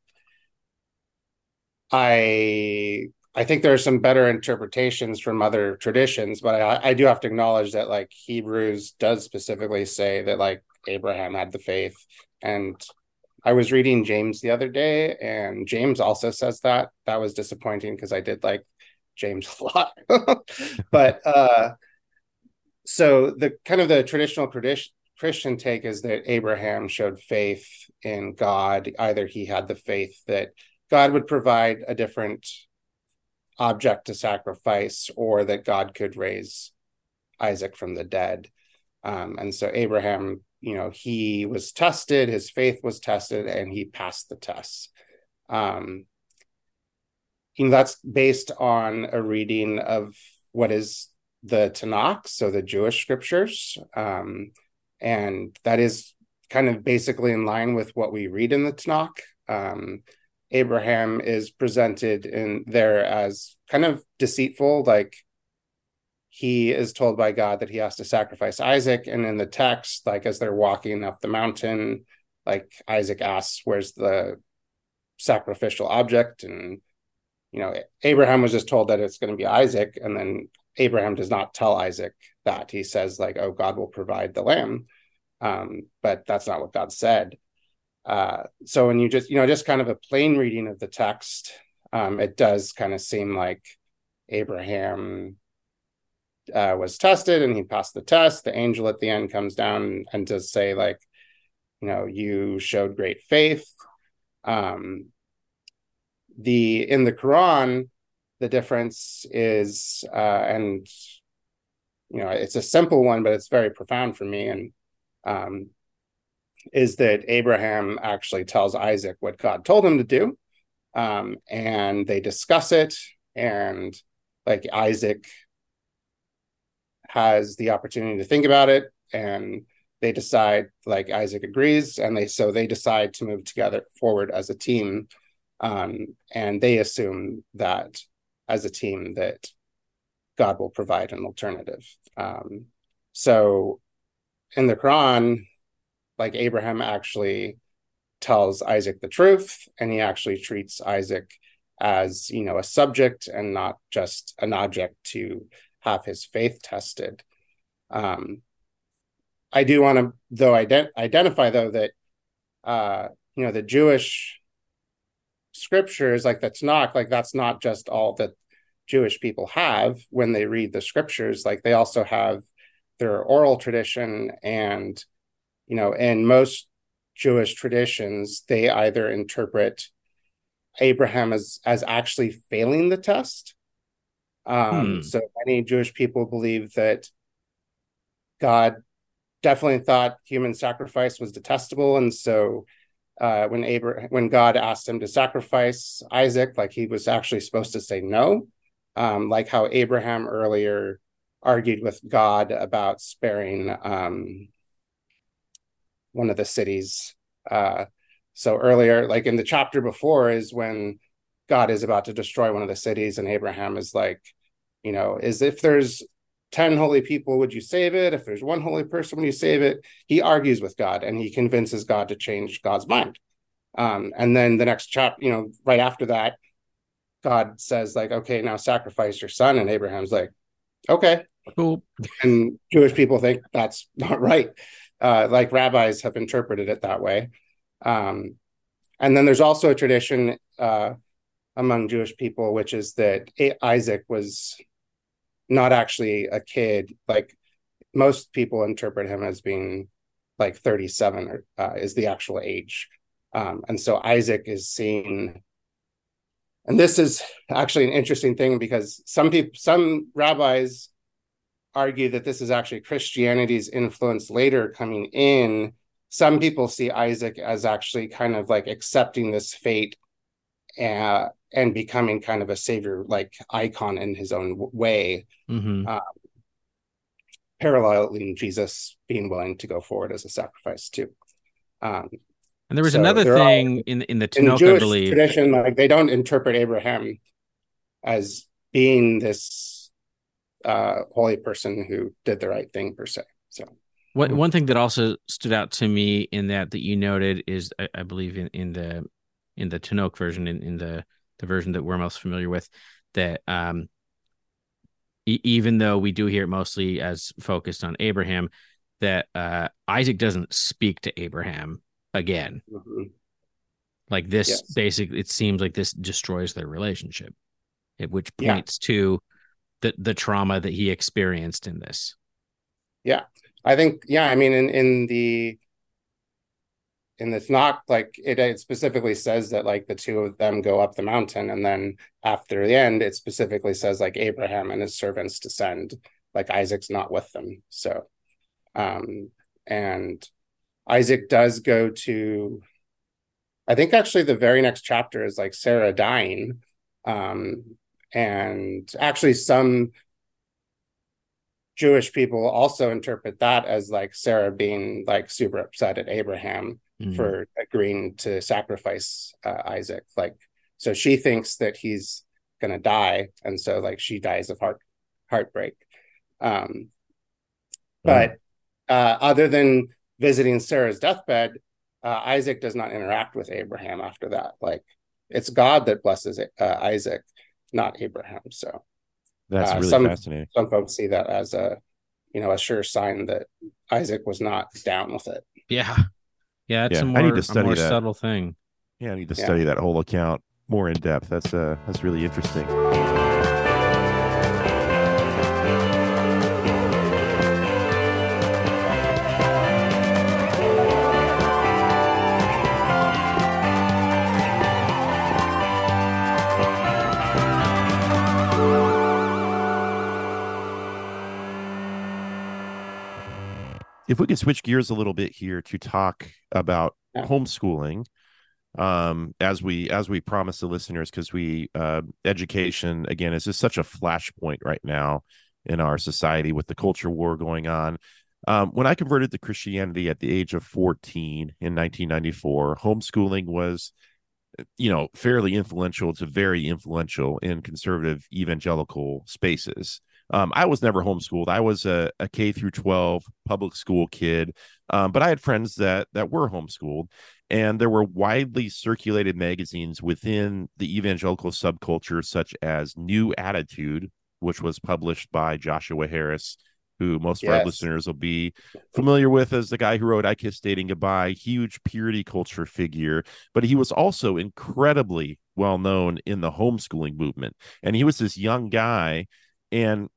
I I think there are some better interpretations from other traditions, but I, I do have to acknowledge that like Hebrews does specifically say that like Abraham had the faith. And I was reading James the other day, and James also says that. That was disappointing because I did like James a lot. But uh so the kind of the traditional tradition Christian take is that Abraham showed faith in God. Either he had the faith that God would provide a different object to sacrifice, or that God could raise Isaac from the dead. Um, and so Abraham, you know, he was tested, his faith was tested, and he passed the test. Um, you know, that's based on a reading of what is the Tanakh, so the Jewish scriptures. Um, and that is kind of basically in line with what we read in the Tanakh. Um, Abraham is presented in there as kind of deceitful, like he is told by God that he has to sacrifice Isaac. And in the text, like as they're walking up the mountain, like Isaac asks, where's the sacrificial object? And, you know, Abraham was just told that it's going to be Isaac. And then Abraham does not tell Isaac that. He says like, oh, God will provide the lamb. Um, but that's not what God said. Uh, so when you just, you know, just kind of a plain reading of the text, um, it does kind of seem like Abraham uh, was tested and he passed the test. The angel at the end comes down and, and does say like, you know, you showed great faith. Um, the in the Quran, the difference is, uh, and you know, it's a simple one, but it's very profound for me, and um, is that Abraham actually tells Isaac what God told him to do, um, and they discuss it, and like Isaac has the opportunity to think about it, and they decide, like Isaac agrees, and they so they decide to move together forward as a team, um, and they assume that as a team that God will provide an alternative. Um, so in the Quran, like Abraham actually tells Isaac the truth, and he actually treats Isaac as, you know, a subject and not just an object to have his faith tested. Um, I do want to, though, ident- identify, though, that, uh, you know, the Jewish scriptures, like the Tanakh, like that's not just all that Jewish people have when they read the scriptures. Like they also have their oral tradition, and, you know, in most Jewish traditions, they either interpret Abraham as, as actually failing the test. Um, Hmm. So many Jewish people believe that God definitely thought human sacrifice was detestable. And so uh, when Abraham, when God asked him to sacrifice Isaac, like he was actually supposed to say no, um, like how Abraham earlier argued with God about sparing um, one of the cities. Uh, so earlier, like in the chapter before, is when God is about to destroy one of the cities, and Abraham is like, you know, is if there's ten holy people, would you save it? If there's one holy person, would you save it? He argues with God, and he convinces God to change God's mind. Um, and then the next chapter, you know, right after that, God says like, okay, now sacrifice your son. And Abraham's like, okay. Cool. And Jewish people think that's not right. Uh, like rabbis have interpreted it that way. Um, and then there's also a tradition uh, among Jewish people, which is that Isaac was not actually a kid. Like most people interpret him as being like thirty-seven uh, is the actual age. Um, and so Isaac is seen, and this is actually an interesting thing because some people, some rabbis argue that this is actually Christianity's influence later coming in. Some people see Isaac as actually kind of like accepting this fate uh, and becoming kind of a savior, like icon in his own way, Mm-hmm. uh, paralleling Jesus being willing to go forward as a sacrifice too. Um, And there was so another there thing are, in in the in Tanakh, I Jewish believe. tradition, like they don't interpret Abraham as being this uh, holy person who did the right thing per se. So What one thing that also stood out to me in that that you noted is, I, I believe in, in the in the Tanakh version, in, in the the version that we're most familiar with, that um, e- even though we do hear it mostly as focused on Abraham, that uh, Isaac doesn't speak to Abraham again. mm-hmm. Like this, Yes. basically, it seems like this destroys their relationship, which Yeah. points to the the trauma that he experienced in this. Yeah, I think, yeah, I mean, in, in the, in it's not like it, it specifically says that like the two of them go up the mountain, and then after the end, it specifically says like Abraham and his servants descend, like Isaac's not with them. So, um, and Isaac does go to, I think actually the very next chapter is like Sarah dying. Um, and actually some Jewish people also interpret that as like Sarah being like super upset at Abraham mm-hmm. for agreeing to sacrifice uh, Isaac. Like, so she thinks that he's going to die. And so like she dies of heart heartbreak. Um, but uh, other than visiting Sarah's deathbed, uh, Isaac does not interact with Abraham after that. Like it's God that blesses uh, Isaac, not Abraham. So that's uh, really some, fascinating. Some folks see that as a, you know, a sure sign that Isaac was not down with it. Yeah. Yeah. It's yeah, a more, I need to study a more that. subtle thing. Yeah. I need to yeah. study that whole account more in depth. That's uh, that's really interesting. if we could switch gears a little bit here to talk about Yeah. homeschooling, um, as we as we promised the listeners, because we uh, education again is just such a flashpoint right now in our society with the culture war going on. Um, when I converted to Christianity at the age of fourteen in nineteen ninety-four, homeschooling was, you know, fairly influential to very influential in conservative evangelical spaces. Um, I was never homeschooled. I was a, a K through twelve public school kid, um, but I had friends that that were homeschooled, and there were widely circulated magazines within the evangelical subculture, such as New Attitude, which was published by Joshua Harris, who most of our Yes. listeners will be familiar with as the guy who wrote I Kissed Dating Goodbye, huge purity culture figure, but he was also incredibly well known in the homeschooling movement. And he was this young guy. And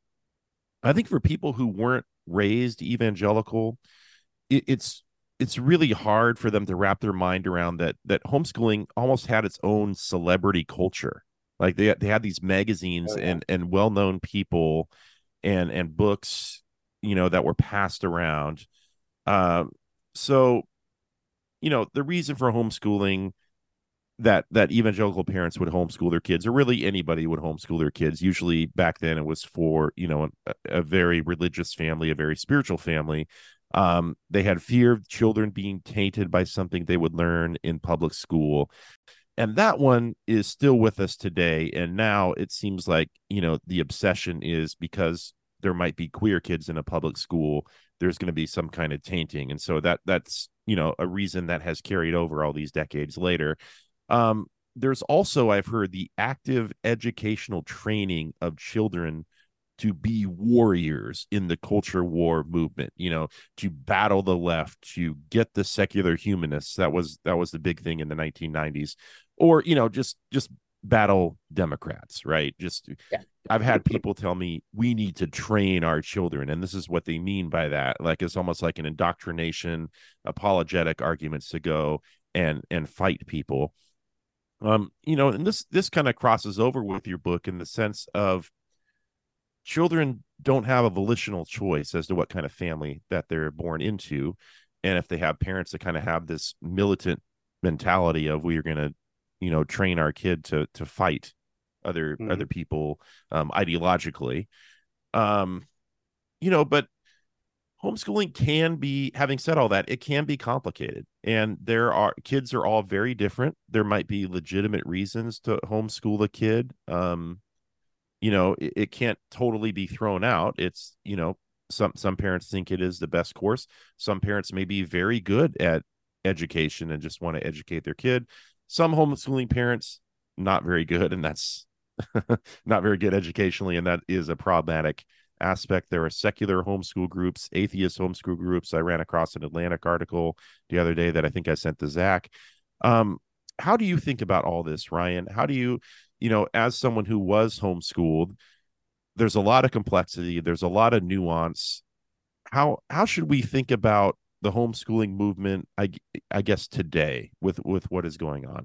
I think for people who weren't raised evangelical, it, it's it's really hard for them to wrap their mind around that that homeschooling almost had its own celebrity culture. Like they they had these magazines Oh, yeah. and and well-known people and and books, you know, that were passed around. Um, so, you know, the reason for homeschooling, that that evangelical parents would homeschool their kids, or really anybody would homeschool their kids. Usually back then it was for, you know, a, a very religious family, a very spiritual family. Um, they had fear of children being tainted by something they would learn in public school. And that one is still with us today. And now it seems like, you know, the obsession is because there might be queer kids in a public school, there's going to be some kind of tainting. And so that that's, you know, a reason that has carried over all these decades later. Um, there's also, I've heard, the active educational training of children to be warriors in the culture war movement, you know, to battle the left, to get the secular humanists. That was that was the big thing in the nineteen nineties. Or, you know, just just battle Democrats, right? Just Yeah. I've had people tell me we need to train our children, and this is what they mean by that. Like it's almost like an indoctrination, apologetic arguments to go and and fight people. Um, you know, and this this kind of crosses over with your book in the sense of children don't have a volitional choice as to what kind of family that they're born into. And if they have parents that kind of have this militant mentality of we're going to, you know, train our kid to to fight other Mhm. other people um, ideologically, um, you know, but homeschooling can be, having said all that, it can be complicated. And there are kids are all very different. There might be legitimate reasons to homeschool a kid. Um, you know, it, it can't totally be thrown out. It's, you know, some some parents think it is the best course. Some parents may be very good at education and just want to educate their kid. Some homeschooling parents not very good, and that's not very good educationally, and that is a problematic aspect. There are secular homeschool groups, atheist homeschool groups. I ran across an Atlantic article the other day that I think I sent to Zach. Um, how do you think about all this, Ryan? How do you, you know, as someone who was homeschooled, there's a lot of complexity, there's a lot of nuance. How how should we think about the homeschooling movement, I I guess today with with what is going on?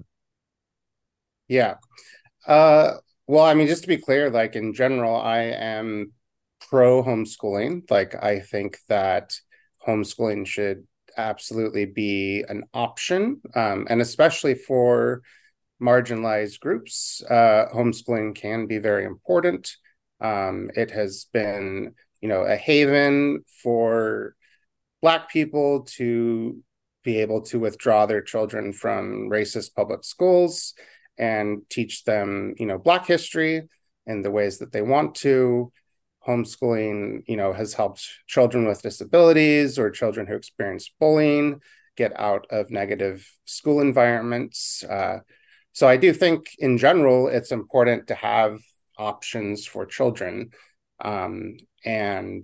Yeah. Uh, well, I mean, just to be clear, like in general, I am pro homeschooling. Like, I think that homeschooling should absolutely be an option, um, and especially for marginalized groups, uh, homeschooling can be very important. Um, it has been, you know, a haven for Black people to be able to withdraw their children from racist public schools and teach them, you know, Black history in the ways that they want to. Homeschooling, you know, has helped children with disabilities or children who experience bullying get out of negative school environments. Uh, so I do think in general, it's important to have options for children. Um, and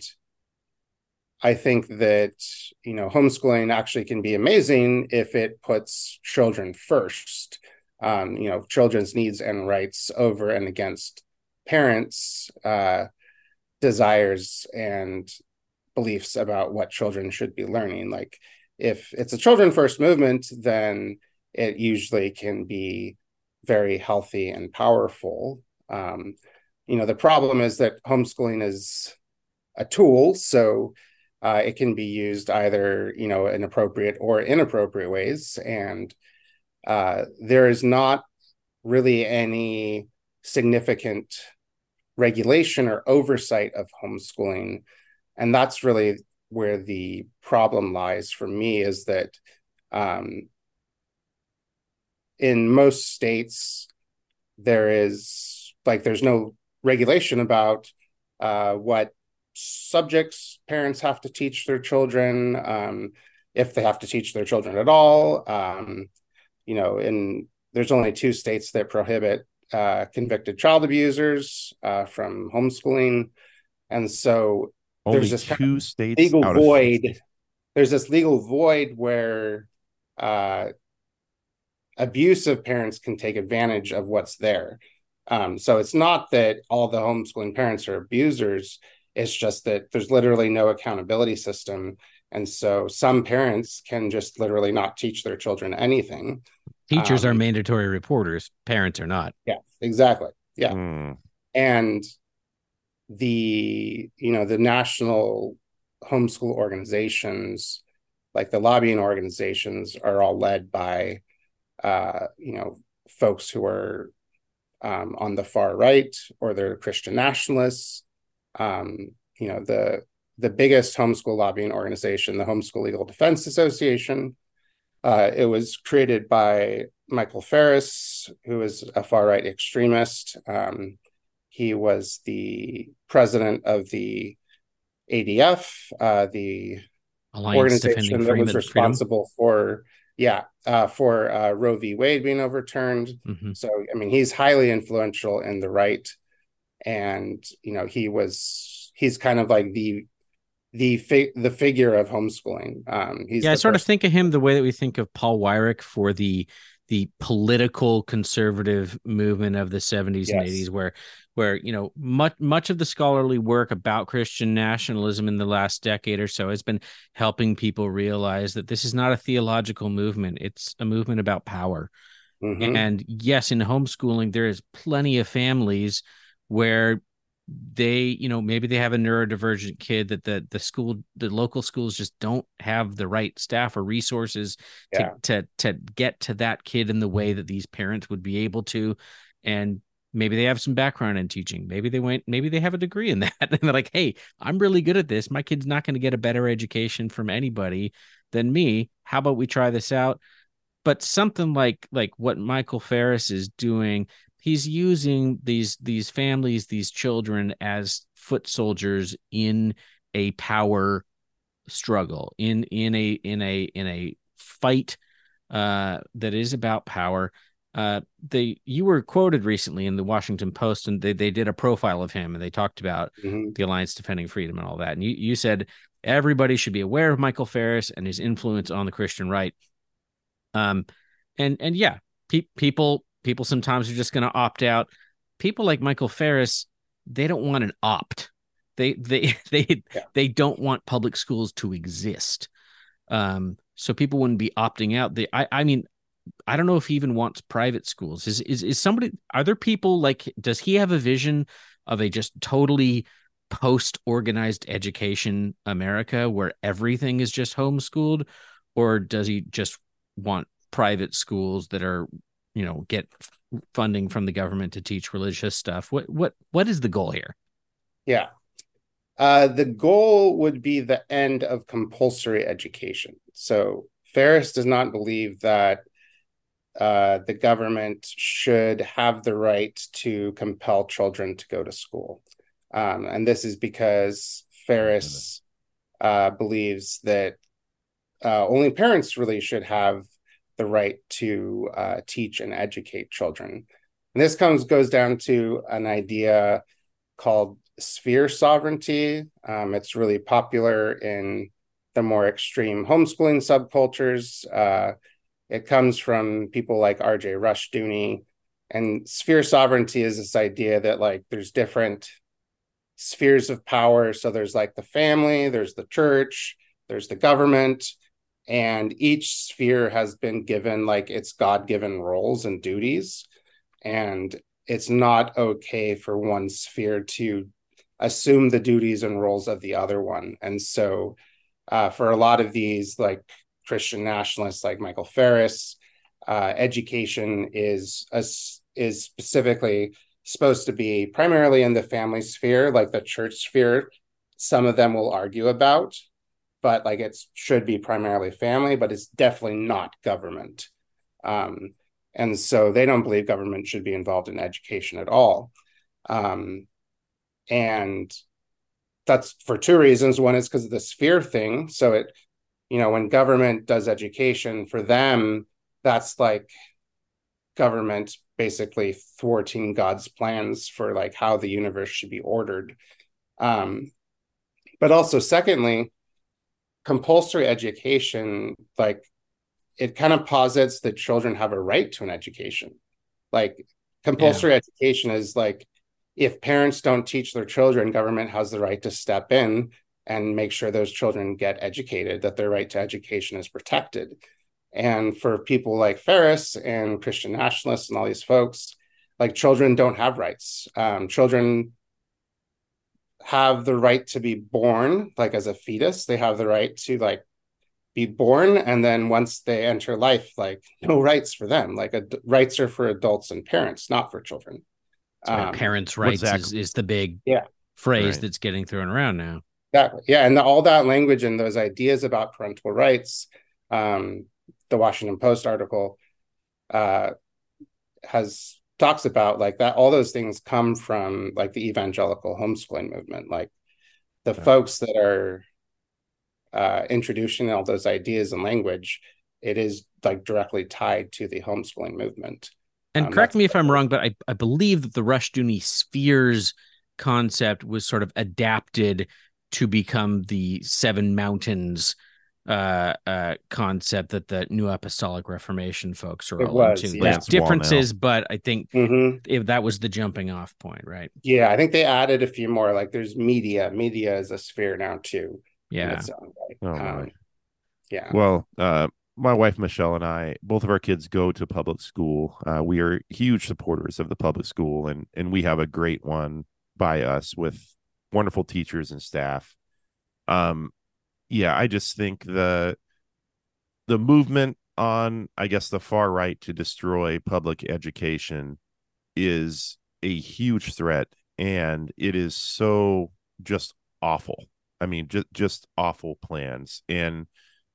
I think that, you know, homeschooling actually can be amazing if it puts children first, um, you know, children's needs and rights over and against parents' uh, desires and beliefs about what children should be learning. Like if it's a children first movement, then it usually can be very healthy and powerful. Um, you know, the problem is that homeschooling is a tool. So Uh, it can be used either, you know, in appropriate or inappropriate ways. And uh, there is not really any significant regulation or oversight of homeschooling. And that's really where the problem lies for me, is that um, in most states, there is like, there's no regulation about uh, what subjects parents have to teach their children, um, if they have to teach their children at all. Um, you know, in there's only two states that prohibit uh, convicted child abusers uh, from homeschooling, and so Only there's this kind two of states legal out of void. There's this legal void where uh, abusive parents can take advantage of what's there. Um, so it's not that all the homeschooling parents are abusers. It's just that there's literally no accountability system. And so some parents can just literally not teach their children anything. Teachers Um, are mandatory reporters. Parents are not. yeah, exactly. Yeah. Mm. And the, you know, the national homeschool organizations, like the lobbying organizations, are all led by uh, you know, folks who are um, on the far right, or they're Christian nationalists. Um, you know, the the biggest homeschool lobbying organization, the Homeschool Legal Defense Association, uh, it was created by Michael Farris, who is a far right extremist. Um, he was the president of the A D F, uh, the Alliance Defending organization that was Freedom. responsible for yeah uh, for uh, Roe v. Wade being overturned. Mm-hmm. So I mean, he's highly influential in the right, and you know, he was he's kind of like the the fi- the figure of homeschooling. Um, he's yeah, I the sort of person. think of him the way that we think of Paul Weyrich for the the political conservative movement of the seventies and Yes. eighties, where where you know much much of the scholarly work about Christian nationalism in the last decade or so has been helping people realize that this is not a theological movement. It's a movement about power. Mm-hmm. And yes, in homeschooling, there is plenty of families where they, you know, maybe they have a neurodivergent kid that the the school, the local schools just don't have the right staff or resources to Yeah. to to get to that kid in the way that these parents would be able to. And maybe they have some background in teaching. Maybe they went, maybe they have a degree in that. And they're like, hey, I'm really good at this. My kid's not going to get a better education from anybody than me. How about we try this out? But something like like what Michael Farris is doing, he's using these these families, these children, as foot soldiers in a power struggle, in in a in a in a fight uh, that is about power. Uh, they you were quoted recently in the Washington Post, and they they did a profile of him, and they talked about Mm-hmm. the Alliance Defending Freedom and all that. And you you said everybody should be aware of Michael Farris and his influence on the Christian right. Um, and and yeah, pe- people people sometimes are just going to opt out. People like Michael Farris, they don't want an opt. They they they Yeah. they don't want public schools to exist. Um, so people wouldn't be opting out. They, I I mean, I don't know if he even wants private schools. Is is is somebody? Are there people like? Does he have a vision of a just totally post-organized education America where everything is just homeschooled, or does he just want private schools that are, you know, get funding from the government to teach religious stuff? What what what is the goal here? Yeah. Uh, the goal would be the end of compulsory education. So Farris does not believe that uh, the government should have the right to compel children to go to school. Um, and this is because Farris uh, believes that uh, only parents really should have the right to uh, teach and educate children. And this comes goes down to an idea called sphere sovereignty. Um, it's really popular in the more extreme homeschooling subcultures. Uh, it comes from people like R J Rushdoony. And sphere sovereignty is this idea that like there's different spheres of power. So there's like the family, there's the church, there's the government, and each sphere has been given like its God-given roles and duties. And it's not okay for one sphere to assume the duties and roles of the other one. And so uh, for a lot of these like Christian nationalists like Michael Farris, uh, education is a, is specifically supposed to be primarily in the family sphere, like the church sphere. Some of them will argue about, but like it should be primarily family, but it's definitely not government. Um, and so they don't believe government should be involved in education at all. Um, and that's for two reasons. One is because of the sphere thing. So it, you know, when government does education for them, that's like government basically thwarting God's plans for like how the universe should be ordered. Um, but also, secondly, compulsory education, like it kind of posits that children have a right to an education. Like compulsory yeah. education is like, if parents don't teach their children, government has the right to step in and make sure those children get educated, that their right to education is protected. And for people like Farris and Christian nationalists and all these folks, like children don't have rights. Um, children have the right to be born, like as a fetus. They have the right to like be born, and then once they enter life, like no rights for them. Like ad- rights are for adults and parents, not for children. Um, parents' rights is, is the big yeah. phrase right. that's getting thrown around now. Exactly. Yeah, and the, all that language and those ideas about parental rights, um, the Washington Post article uh, has talks about like that. All those things come from like the evangelical homeschooling movement, like the right. folks that are uh, introducing all those ideas and language. It is like directly tied to the homeschooling movement. And um, correct me if I'm wrong, but I, I believe that the Rushdoony spheres concept was sort of adapted to become the seven mountains uh, uh, concept that the New Apostolic Reformation folks are it all was, into. Yeah. There's differences, but I think mm-hmm. if that was the jumping off point, right? Yeah, I think they added a few more. Like there's media. Media is a sphere now too. Yeah. Oh, um, my. Yeah. Well, uh, my wife Michelle and I, both of our kids go to public school. Uh, we are huge supporters of the public school, and and we have a great one by us with wonderful teachers and staff. Um, yeah, I just think the the movement on, I guess, the far right to destroy public education is a huge threat, and it is so just awful. I mean, just just awful plans. And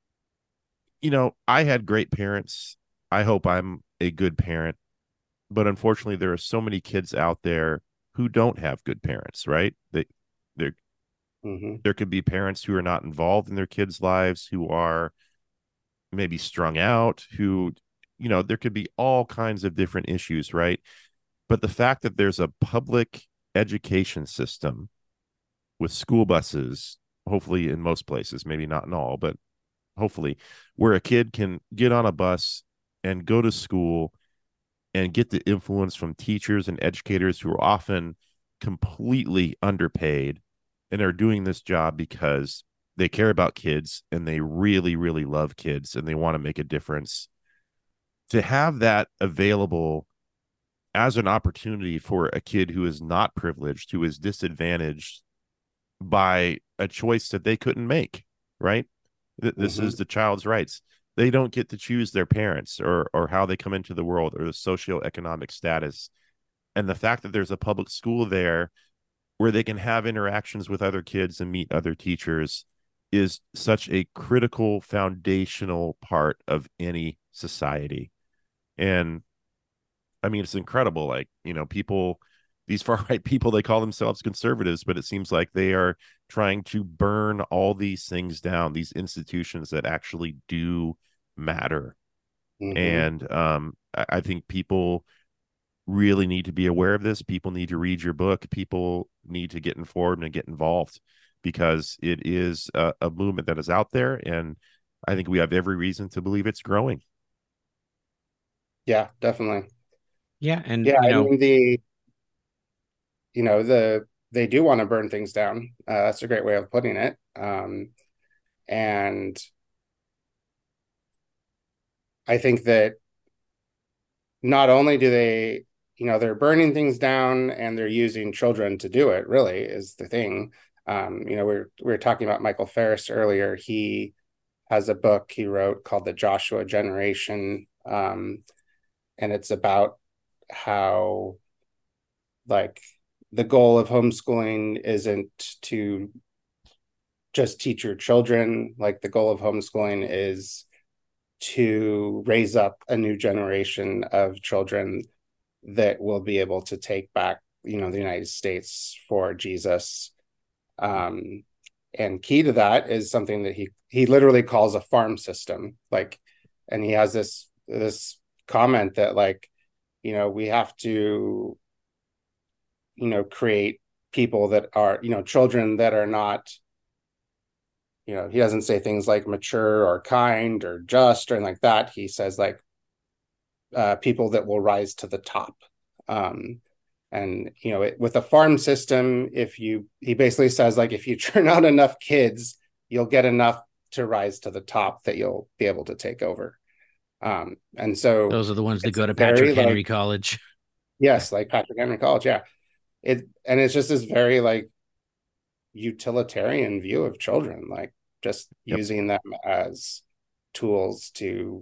you know, I had great parents. I hope I'm a good parent, but unfortunately, there are so many kids out there who don't have good parents. Right? They, there, mm-hmm. there could be parents who are not involved in their kids' lives, who are maybe strung out, who, you know, there could be all kinds of different issues, right? But the fact that there's a public education system with school buses, hopefully in most places, maybe not in all, but hopefully, where a kid can get on a bus and go to school and get the influence from teachers and educators who are often completely underpaid and are doing this job because they care about kids and they really, really love kids and they want to make a difference. To have that available as an opportunity for a kid who is not privileged, who is disadvantaged by a choice that they couldn't make, right? This mm-hmm. is the child's rights. They don't get to choose their parents or or how they come into the world or the socioeconomic status. And the fact that there's a public school there where they can have interactions with other kids and meet other teachers is such a critical foundational part of any society. And I mean, it's incredible. Like, you know, people, these far right people, they call themselves conservatives, but it seems like they are trying to burn all these things down, these institutions that actually do matter. Mm-hmm. And um, I think people really need to be aware of this. People need to read your book. People need to get informed and get involved because it is a, a movement that is out there. And I think we have every reason to believe it's growing. Yeah, definitely. Yeah. And, yeah, you know, I mean, the, you know, the, they do want to burn things down. Uh, that's a great way of putting it. Um, and I think that not only do they, you know, they're burning things down and they're using children to do it, really is the thing. Um, you know, we we're, we were talking about Michael Ferris earlier. He has a book he wrote called The Joshua Generation. Um, and it's about how, like, the goal of homeschooling isn't to just teach your children. Like, the goal of homeschooling is to raise up a new generation of children that will be able to take back, you know, the United States for Jesus. Um, and key to that is something that he he literally calls a farm system. Like, and he has this this comment that, like, you know, we have to, you know, create people that are, you know, children that are not, you know, he doesn't say things like mature or kind or just or anything like that. He says, like, uh, people that will rise to the top. Um, and, you know, it, with a farm system, if you, he basically says, like, if you churn out enough kids, you'll get enough to rise to the top that you'll be able to take over. Um, and so Those are the ones that go to very, Patrick Henry like, College. yes, like Patrick Henry College. Yeah. It, and it's just this very, like, utilitarian view of children, like, just Yep. using them as tools to,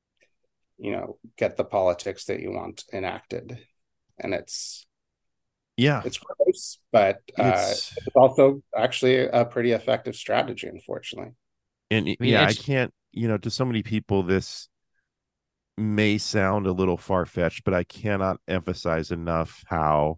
you know, get the politics that you want enacted. And it's, Yeah. it's gross, but uh, It's, it's also actually a pretty effective strategy, unfortunately. and I mean, yeah, I it's- can't, you know, to so many people, this may sound a little far-fetched, but I cannot emphasize enough how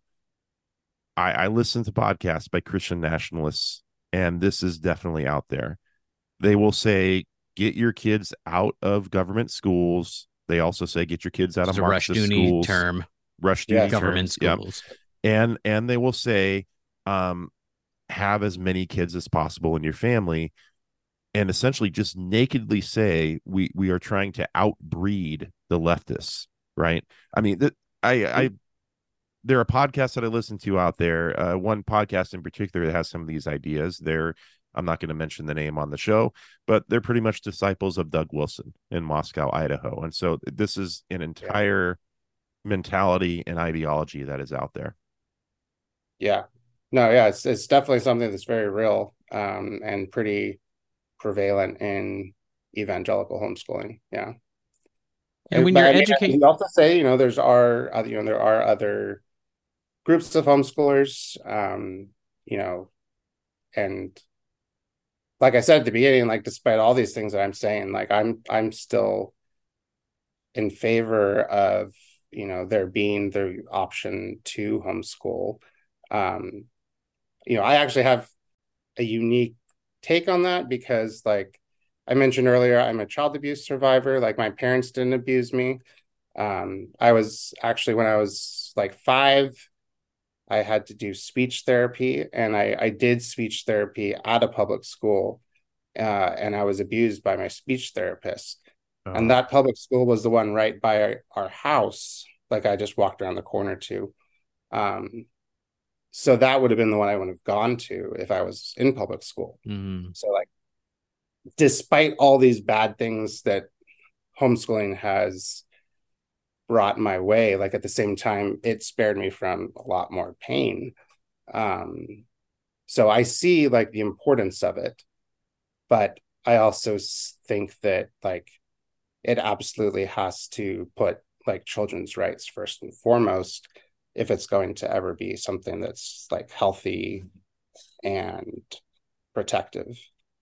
I, I listen to podcasts by Christian nationalists, and this is definitely out there. They will say, get your kids out of government schools. They also say, get your kids out It's of a Marxist Rushdoony schools. term. Rushdoony Yeah. Government terms. Yep. schools. And and they will say, um, have as many kids as possible in your family, and essentially just nakedly say we we are trying to outbreed the leftists, right? I mean, that I I there are podcasts that I listen to out there. Uh, one podcast in particular that has some of these ideas. They're I'm not going to mention the name on the show, but they're pretty much disciples of Doug Wilson in Moscow, Idaho. And so this is an entire yeah. mentality and ideology that is out there. Yeah. No, yeah, it's it's definitely something that's very real, um, and pretty prevalent in evangelical homeschooling. Yeah. And when but you're I mean, educating, you also say, you know, there's are other, you know, there are other groups of homeschoolers, um, you know, and like I said at the beginning, like, despite all these things that I'm saying, like, I'm I'm still in favor of, you know, there being the option to homeschool. Um, you know, I actually have a unique take on that because, like I mentioned earlier, I'm a child abuse survivor. Like, my parents didn't abuse me. Um, I was actually, when I was like five, I had to do speech therapy, and I, I did speech therapy at a public school, uh, and I was abused by my speech therapist. Oh. And that public school was the one right by our, our house. Like, I just walked around the corner to. Um, so that would have been the one I would have gone to if I was in public school. mm-hmm. So, like, despite all these bad things that homeschooling has brought my way, like, at the same time, it spared me from a lot more pain. Um, so I see, like, the importance of it, but I also think that, like, it absolutely has to put, like, children's rights first and foremost if it's going to ever be something that's, like, healthy and protective.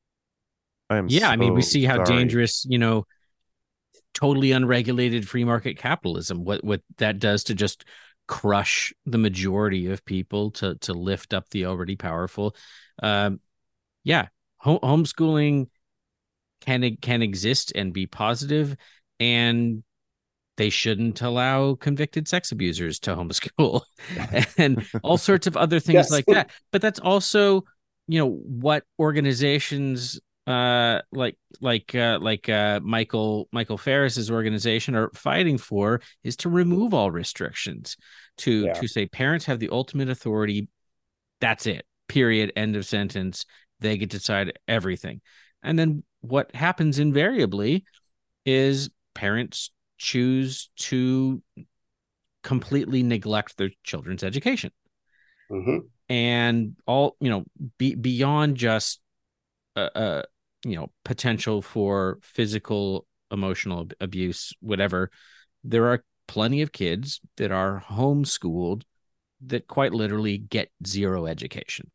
I am yeah, so I mean, we see how sorry. dangerous, you know, totally unregulated free market capitalism, what what that does to just crush the majority of people, to to lift up the already powerful. Um, yeah, Home- homeschooling can can exist and be positive, and they shouldn't allow convicted sex abusers to homeschool and all sorts of other things yes. like that. But that's also, you know, what organizations uh like like uh like uh Michael Michael Ferris's organization are fighting for, is to remove all restrictions, to yeah. to say parents have the ultimate authority. That's it. Period. End of sentence. They get to decide everything. And then what happens invariably is parents choose to completely neglect their children's education. Mm-hmm. and all, you know, be, beyond just uh, uh you know, potential for physical, emotional abuse, whatever, there are plenty of kids that are homeschooled that quite literally get zero education.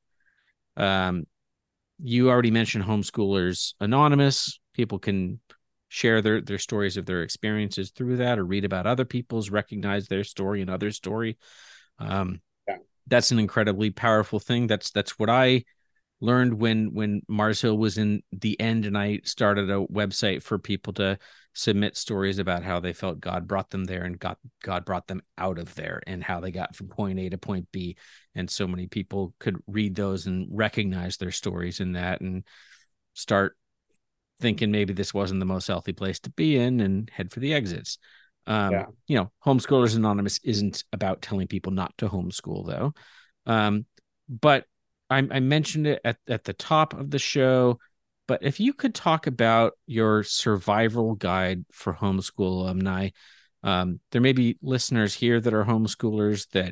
Um, you already mentioned Homeschoolers Anonymous. People can share their their stories of their experiences through that, or read about other people's, recognize their story and other story. Um, Yeah. that's an incredibly powerful thing. That's that's what I learned when when Mars Hill was in the end, and I started a website for people to submit stories about how they felt God brought them there, and got God brought them out of there, and how they got from point A to point B. And so many people could read those and recognize their stories in that, and start thinking maybe this wasn't the most healthy place to be in, and head for the exits. Um, Yeah. you know, Homeschoolers Anonymous isn't about telling people not to homeschool, though. Um, but I, I mentioned it at, at the top of the show. But if you could talk about your survival guide for homeschool alumni, um, there may be listeners here that are homeschoolers that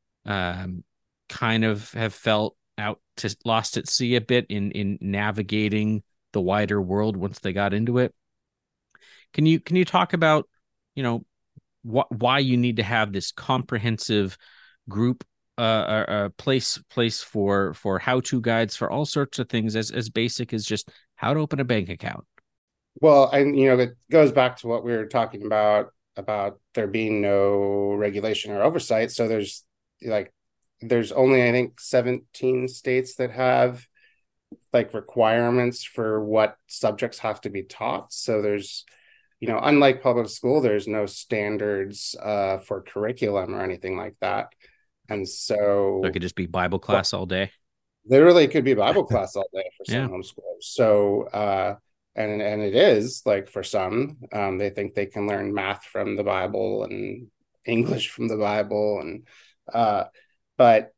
um, kind of have felt out to lost at sea a bit in in navigating the wider world once they got into it. Can you can you talk about, you know, wh- why you need to have this comprehensive group, uh, uh, uh place place for for how to guides for all sorts of things, as as basic as just how to open a bank account? Well, and you know, it goes back to what we were talking about about there being no regulation or oversight. So there's like there's only, I think, seventeen states that have like requirements for what subjects have to be taught. So there's, you know, unlike public school, there's no standards uh, for curriculum or anything like that. And So it so, could just be Bible well, class all day. literally, it could be Bible class all day for some Yeah. homeschoolers. So, uh, and and it is like for some, um, they think they can learn math from the Bible and English from the Bible, and uh, but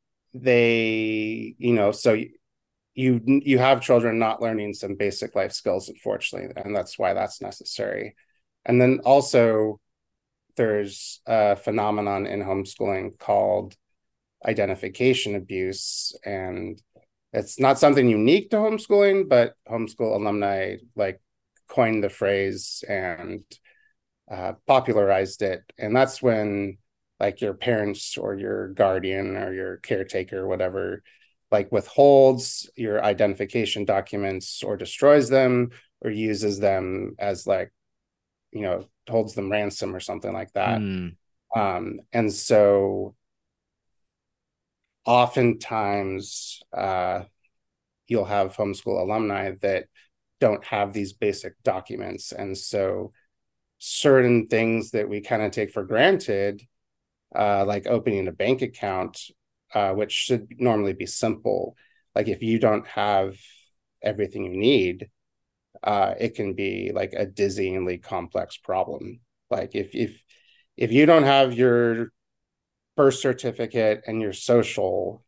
they, you know, so you you have children not learning some basic life skills, unfortunately, and that's why that's necessary. And then also there's a phenomenon in homeschooling called identification abuse, and it's not something unique to homeschooling, but homeschool alumni like coined the phrase and uh, popularized it. And that's when like your parents or your guardian or your caretaker, whatever, like withholds your identification documents or destroys them or uses them as like, you know, holds them ransom or something like that. Hmm. Um, and so oftentimes uh, you'll have homeschool alumni that don't have these basic documents. And so certain things that we kind of take for granted, uh, like opening a bank account, uh, which should normally be simple. Like if you don't have everything you need, uh, it can be like a dizzyingly complex problem. Like if if if you don't have your birth certificate and your social,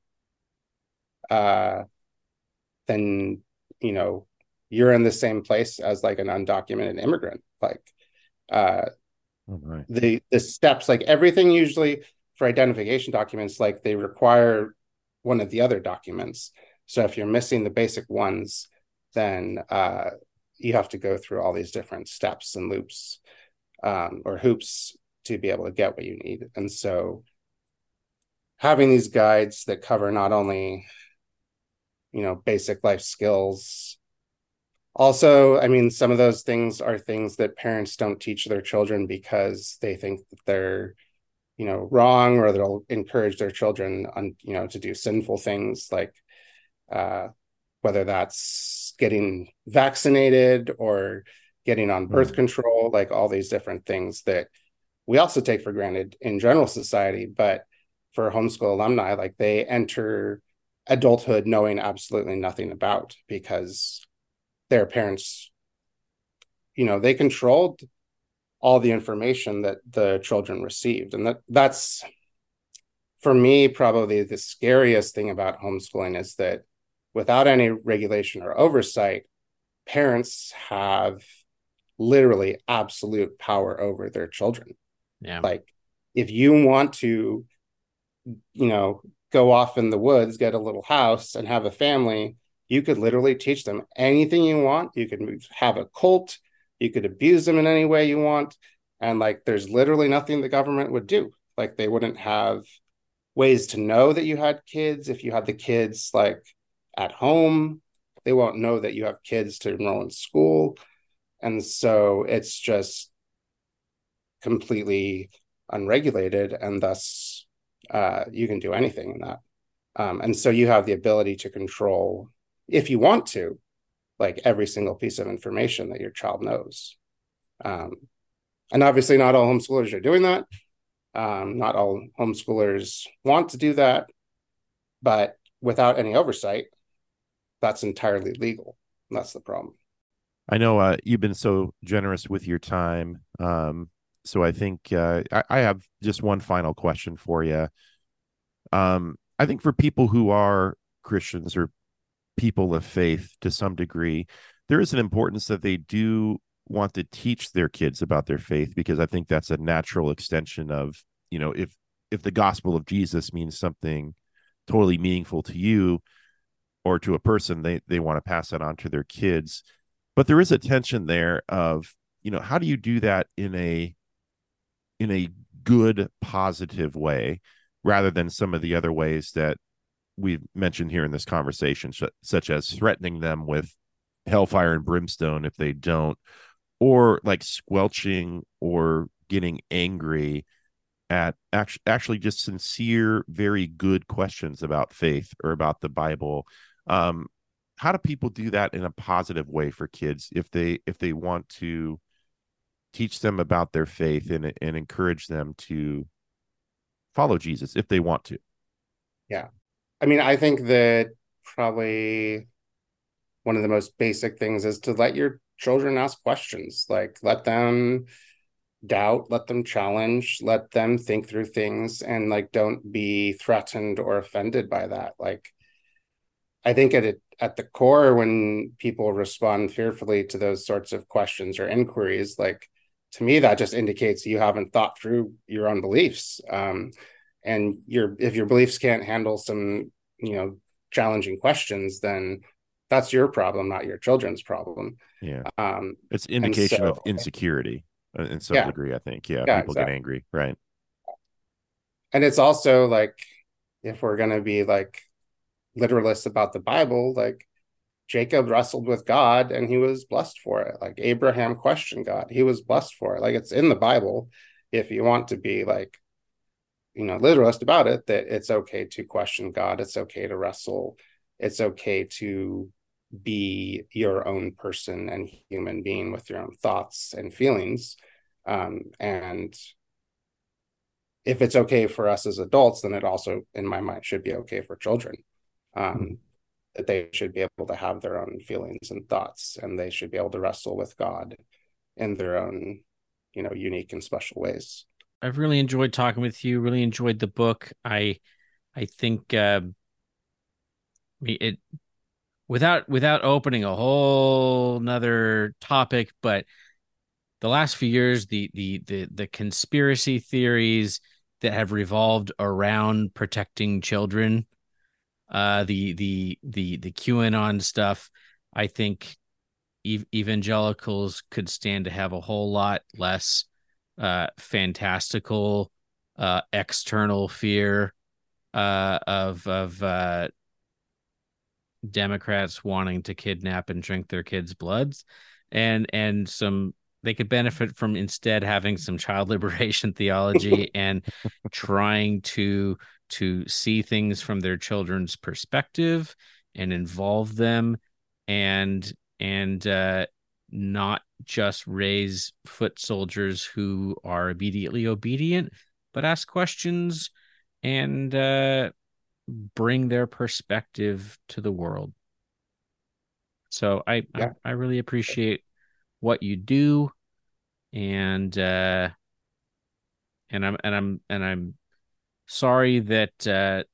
uh, then you know you're in the same place as like an undocumented immigrant. Like uh, Oh, my. the the steps, like everything usually for identification documents, like they require one of the other documents. So if you're missing the basic ones, then uh, you have to go through all these different steps and loops, um, or hoops to be able to get what you need. And so having these guides that cover not only, you know, basic life skills. Also, I mean, some of those things are things that parents don't teach their children because they think that they're, you know, wrong, or they'll encourage their children on, you know, to do sinful things, like uh, whether that's getting vaccinated or getting on birth Mm. control, like all these different things that we also take for granted in general society. But for homeschool alumni, like they enter adulthood knowing absolutely nothing about, because their parents, you know, they controlled all the information that the children received. And that that's, for me, probably the scariest thing about homeschooling is that without any regulation or oversight, parents have literally absolute power over their children. Yeah. Like if you want to, you know, go off in the woods, get a little house, and have a family, you could literally teach them anything you want. You could have a cult, you could abuse them in any way you want. And like, there's literally nothing the government would do. Like, they wouldn't have ways to know that you had kids. If you had the kids like at home, they won't know that you have kids to enroll in school. And so it's just completely unregulated, and thus uh, you can do anything in that. Um, and so you have the ability to control, if you want to, like every single piece of information that your child knows. Um, and obviously, not all homeschoolers are doing that. Um, not all homeschoolers want to do that, but without any oversight, that's entirely legal. That's the problem. I know uh, you've been so generous with your time. Um, so I think uh, I, I have just one final question for you. Um, I think for people who are Christians or people of faith to some degree, there is an importance that they do want to teach their kids about their faith, because I think that's a natural extension of, you know, if if the gospel of Jesus means something totally meaningful to you or to a person, they they want to pass that on to their kids. But there is a tension there of, you know, how do you do that in a in a good, positive way, rather than some of the other ways that we've mentioned here in this conversation, such as threatening them with hellfire and brimstone if they don't, or like squelching or getting angry at actually, actually just sincere, very good questions about faith or about the Bible. Um, how do people do that in a positive way for kids if they if they want to teach them about their faith and and encourage them to follow Jesus if they want to? Yeah. I mean, I think that probably one of the most basic things is to let your children ask questions. Like, let them doubt, let them challenge, let them think through things, and like, don't be threatened or offended by that. Like, I think at it, at the core, when people respond fearfully to those sorts of questions or inquiries, like, to me, that just indicates you haven't thought through your own beliefs. Um, and your if your beliefs can't handle some, you know, challenging questions, then that's your problem, not your children's problem. Yeah. Um, It's and indication of so, insecurity uh, in some yeah, degree, I think. Yeah, yeah, people get exactly. angry, right? And it's also like, if we're going to be like literalists about the Bible, like, Jacob wrestled with God and he was blessed for it. Like, Abraham questioned God, he was blessed for it. Like, it's in the Bible. If you want to be like, you know, literalist about it, that it's okay to question God, it's okay to wrestle, it's okay to be your own person and human being with your own thoughts and feelings. Um, and if it's okay for us as adults, then it also, in my mind, should be okay for children. Um, that they should be able to have their own feelings and thoughts, and they should be able to wrestle with God in their own, you know, unique and special ways. I've really enjoyed talking with you. Really enjoyed the book. I I think uh, it without without opening a whole nother topic, but the last few years, the the the the conspiracy theories that have revolved around protecting children, uh, the the the the QAnon stuff, I think ev- evangelicals could stand to have a whole lot less uh, fantastical uh, external fear uh, of of uh, Democrats wanting to kidnap and drink their kids' bloods, and and some they could benefit from instead having some child liberation theology and trying to to see things from their children's perspective and involve them and and uh, not just raise foot soldiers who are immediately obedient, but ask questions and uh, bring their perspective to the world. So I I, Yeah. I really appreciate what you do, and uh, and I'm and I'm and I'm sorry that uh,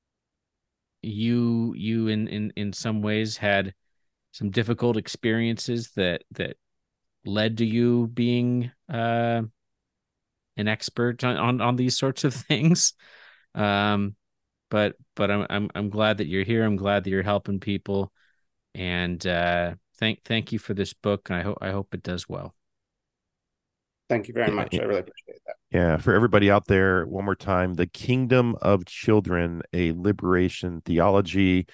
you you in in in some ways had some difficult experiences that that led to you being uh, an expert on, on on these sorts of things. Um, but but I'm I'm I'm glad that you're here. I'm glad that you're helping people, and uh, thank thank you for this book. And I hope I hope it does well. Thank you very Yeah, much. I really appreciate that. yeah. For everybody out there, one more time, The Kingdom of Children, a liberation theology.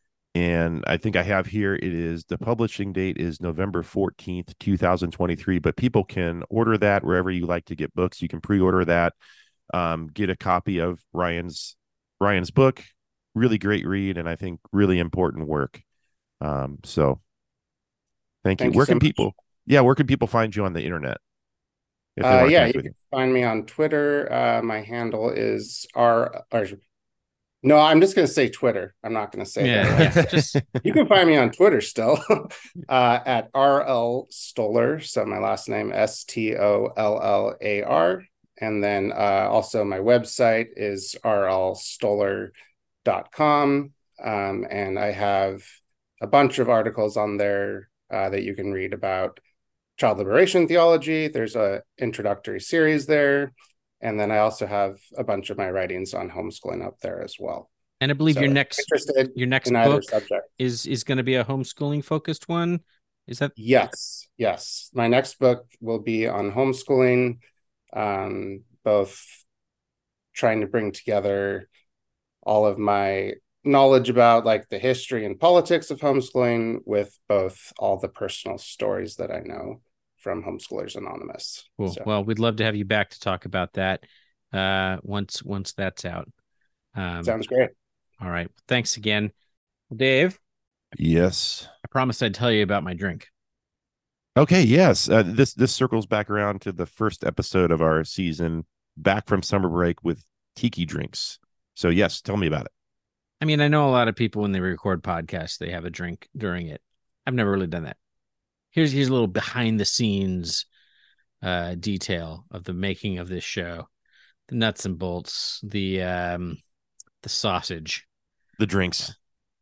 And I think I have here, it is the publishing date is November fourteenth, twenty twenty-three, but people can order that wherever you like to get books. You can pre-order that, um, get a copy of Ryan's Ryan's book. Really great read, and I think really important work. Um, so thank you. Thank you Where so can much. people, yeah, where can people find you on the internet if they Uh, want to yeah, connect you with can you? find me on Twitter. Uh, my handle is R. Or, no, I'm just going to say Twitter. I'm not going to say Yeah, the yeah. rest. Just You can find me on Twitter still uh, at R L Stoller. So my last name, S T O L L A R. And then uh, also my website is R L Stoller dot com. Um, and I have a bunch of articles on there uh, that you can read about child liberation theology. There's a introductory series there. And then I also have a bunch of my writings on homeschooling up there as well. and I believe So your if next you're interested your next in either book subject. is is going to be a homeschooling focused one. Is that Yes, yes. My next book will be on homeschooling, um, both trying to bring together all of my knowledge about like the history and politics of homeschooling with both all the personal stories that I know from Homeschoolers Anonymous. cool? So Well, we'd love to have you back to talk about that uh, once once that's out. Um, sounds great. all right. Thanks again, Dave. Yes. I promised I'd tell you about my drink. Okay, yes. Uh, this this circles back around to the first episode of our season, back from summer break with tiki drinks. So yes, tell me about it. I mean, I know a lot of people when they record podcasts, they have a drink during it. I've never really done that. Here's here's a little behind the scenes uh, detail of the making of this show. The nuts and bolts, the um, the sausage. The drinks.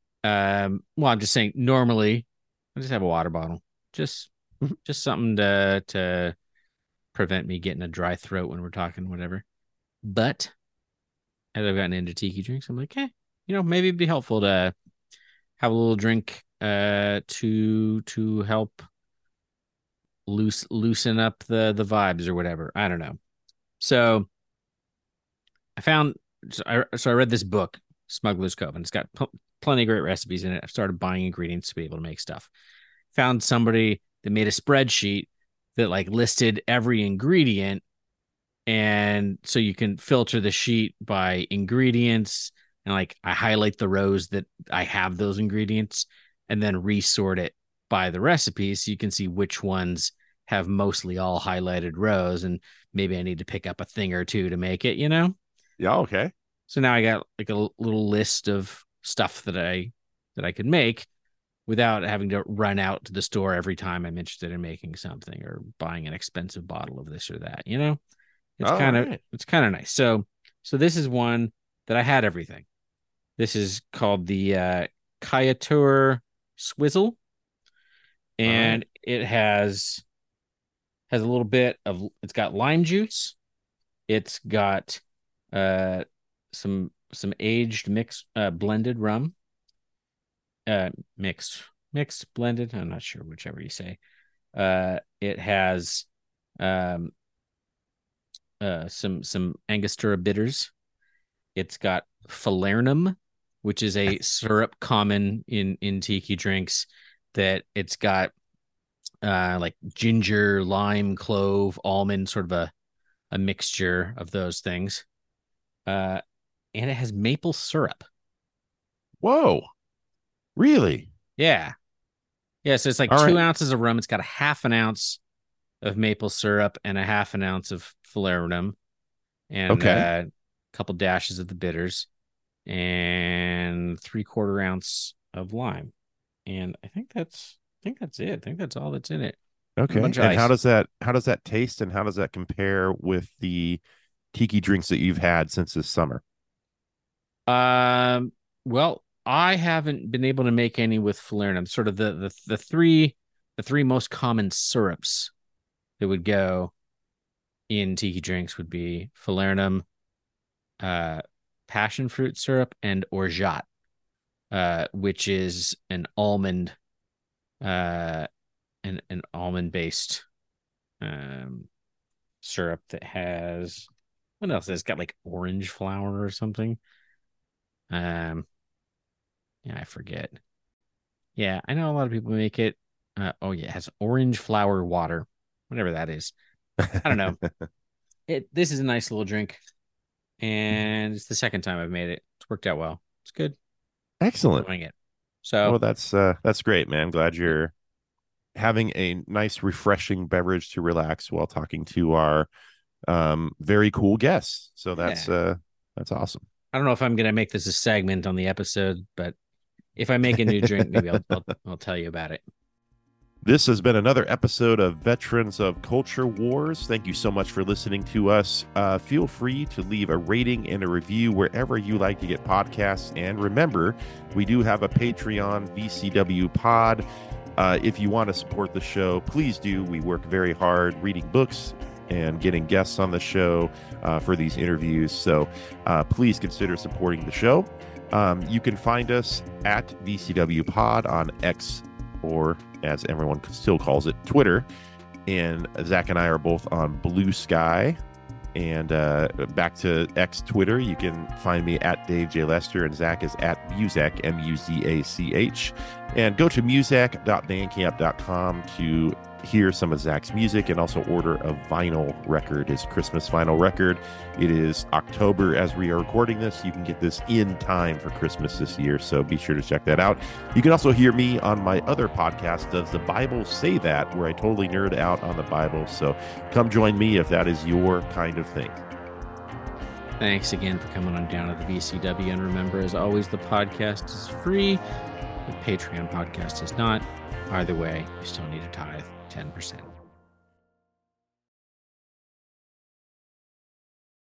Um, well, I'm just saying. Normally, I just have a water bottle, just just something to to prevent me getting a dry throat when we're talking, whatever. But as I've gotten into tiki drinks, I'm like, hey, you know, maybe it'd be helpful to have a little drink uh to to help loose loosen up the the vibes or whatever. I don't know. So I found so I so I read this book, Smuggler's Cove, and it's got pl- plenty of great recipes in it. I've started buying ingredients to be able to make stuff. Found somebody that made a spreadsheet that like listed every ingredient, and so you can filter the sheet by ingredients, and like I highlight the rows that I have those ingredients and then resort it by the recipe so you can see which ones have mostly all highlighted rows, and maybe I need to pick up a thing or two to make it, you know? Yeah, okay. So now I got like a little list of stuff that I that I could make without having to run out to the store every time I'm interested in making something or buying an expensive bottle of this or that, you know? It's All kind of right. it's kind of nice. So so this is one that I had everything. This is called the uh Kayatur Swizzle, All and right. it has has a little bit of it's got lime juice. It's got uh some some aged mixed uh blended rum. Uh mixed mixed blended, I'm not sure, whichever you say. Uh it has um uh some some Angostura bitters. It's got falernum, which is a syrup common in in tiki drinks. That it's got uh like ginger, lime, clove, almond, sort of a a mixture of those things. Uh, and it has maple syrup. Whoa. Really? Yeah, yeah. So it's like All two right. ounces of rum. It's got a half an ounce of maple syrup and a half an ounce of falernum, and Okay. uh, a couple dashes of the bitters, and three quarter ounce of lime. And I think that's I think that's it. I think that's all that's in it. And a Okay. bunch of And how ice. does that how does that taste and how does that compare with the tiki drinks that you've had since this summer? Um, well, I haven't been able to make any with falernum. Sort of the the the three the three most common syrups that would go in tiki drinks would be falernum, uh, passion fruit syrup, and orgeat, uh, which is an almond, uh, an an almond based um syrup that has what else? It's got like orange flower or something. Um, yeah, I forget. Yeah, I know a lot of people make it. Uh, oh yeah, it has orange flower water, whatever that is. I don't know. It this is a nice little drink, and it's the second time I've made it. It's worked out well. It's good. Excellent. I'm enjoying it. So, well, that's uh, that's great, man. Glad you're having a nice, refreshing beverage to relax while talking to our um, very cool guests. So that's yeah. uh, that's awesome. I don't know if I'm gonna make this a segment on the episode, but if I make a new drink, maybe I'll, I'll I'll tell you about it. This has been another episode of Veterans of Culture Wars. Thank you so much for listening to us. Uh, feel free to leave a rating and a review wherever you like to get podcasts. And remember, we do have a Patreon, V C W Pod. Uh, if you want to support the show, please do. We work very hard reading books and getting guests on the show uh, for these interviews. So uh, please consider supporting the show. Um, you can find us at V C W Pod on X, or as everyone still calls it, Twitter. And Zach and I are both on Blue Sky. And uh, back to X Twitter, you can find me at Dave J. Lester, and Zach is at Muzak, M U Z A C H. And go to muzak dot bandcamp dot com to hear some of Zach's music and also order a vinyl record, his Christmas vinyl record. It is October as we are recording this. You can get this in time for Christmas this year, so be sure to check that out. You can also hear me on my other podcast, Does the Bible Say That?, where I totally nerd out on the Bible. So come join me if that is your kind of thing. Thanks again for coming on down to the V C W. And remember, as always, the podcast is free. The Patreon podcast is not. Either way, you still need to tithe ten percent.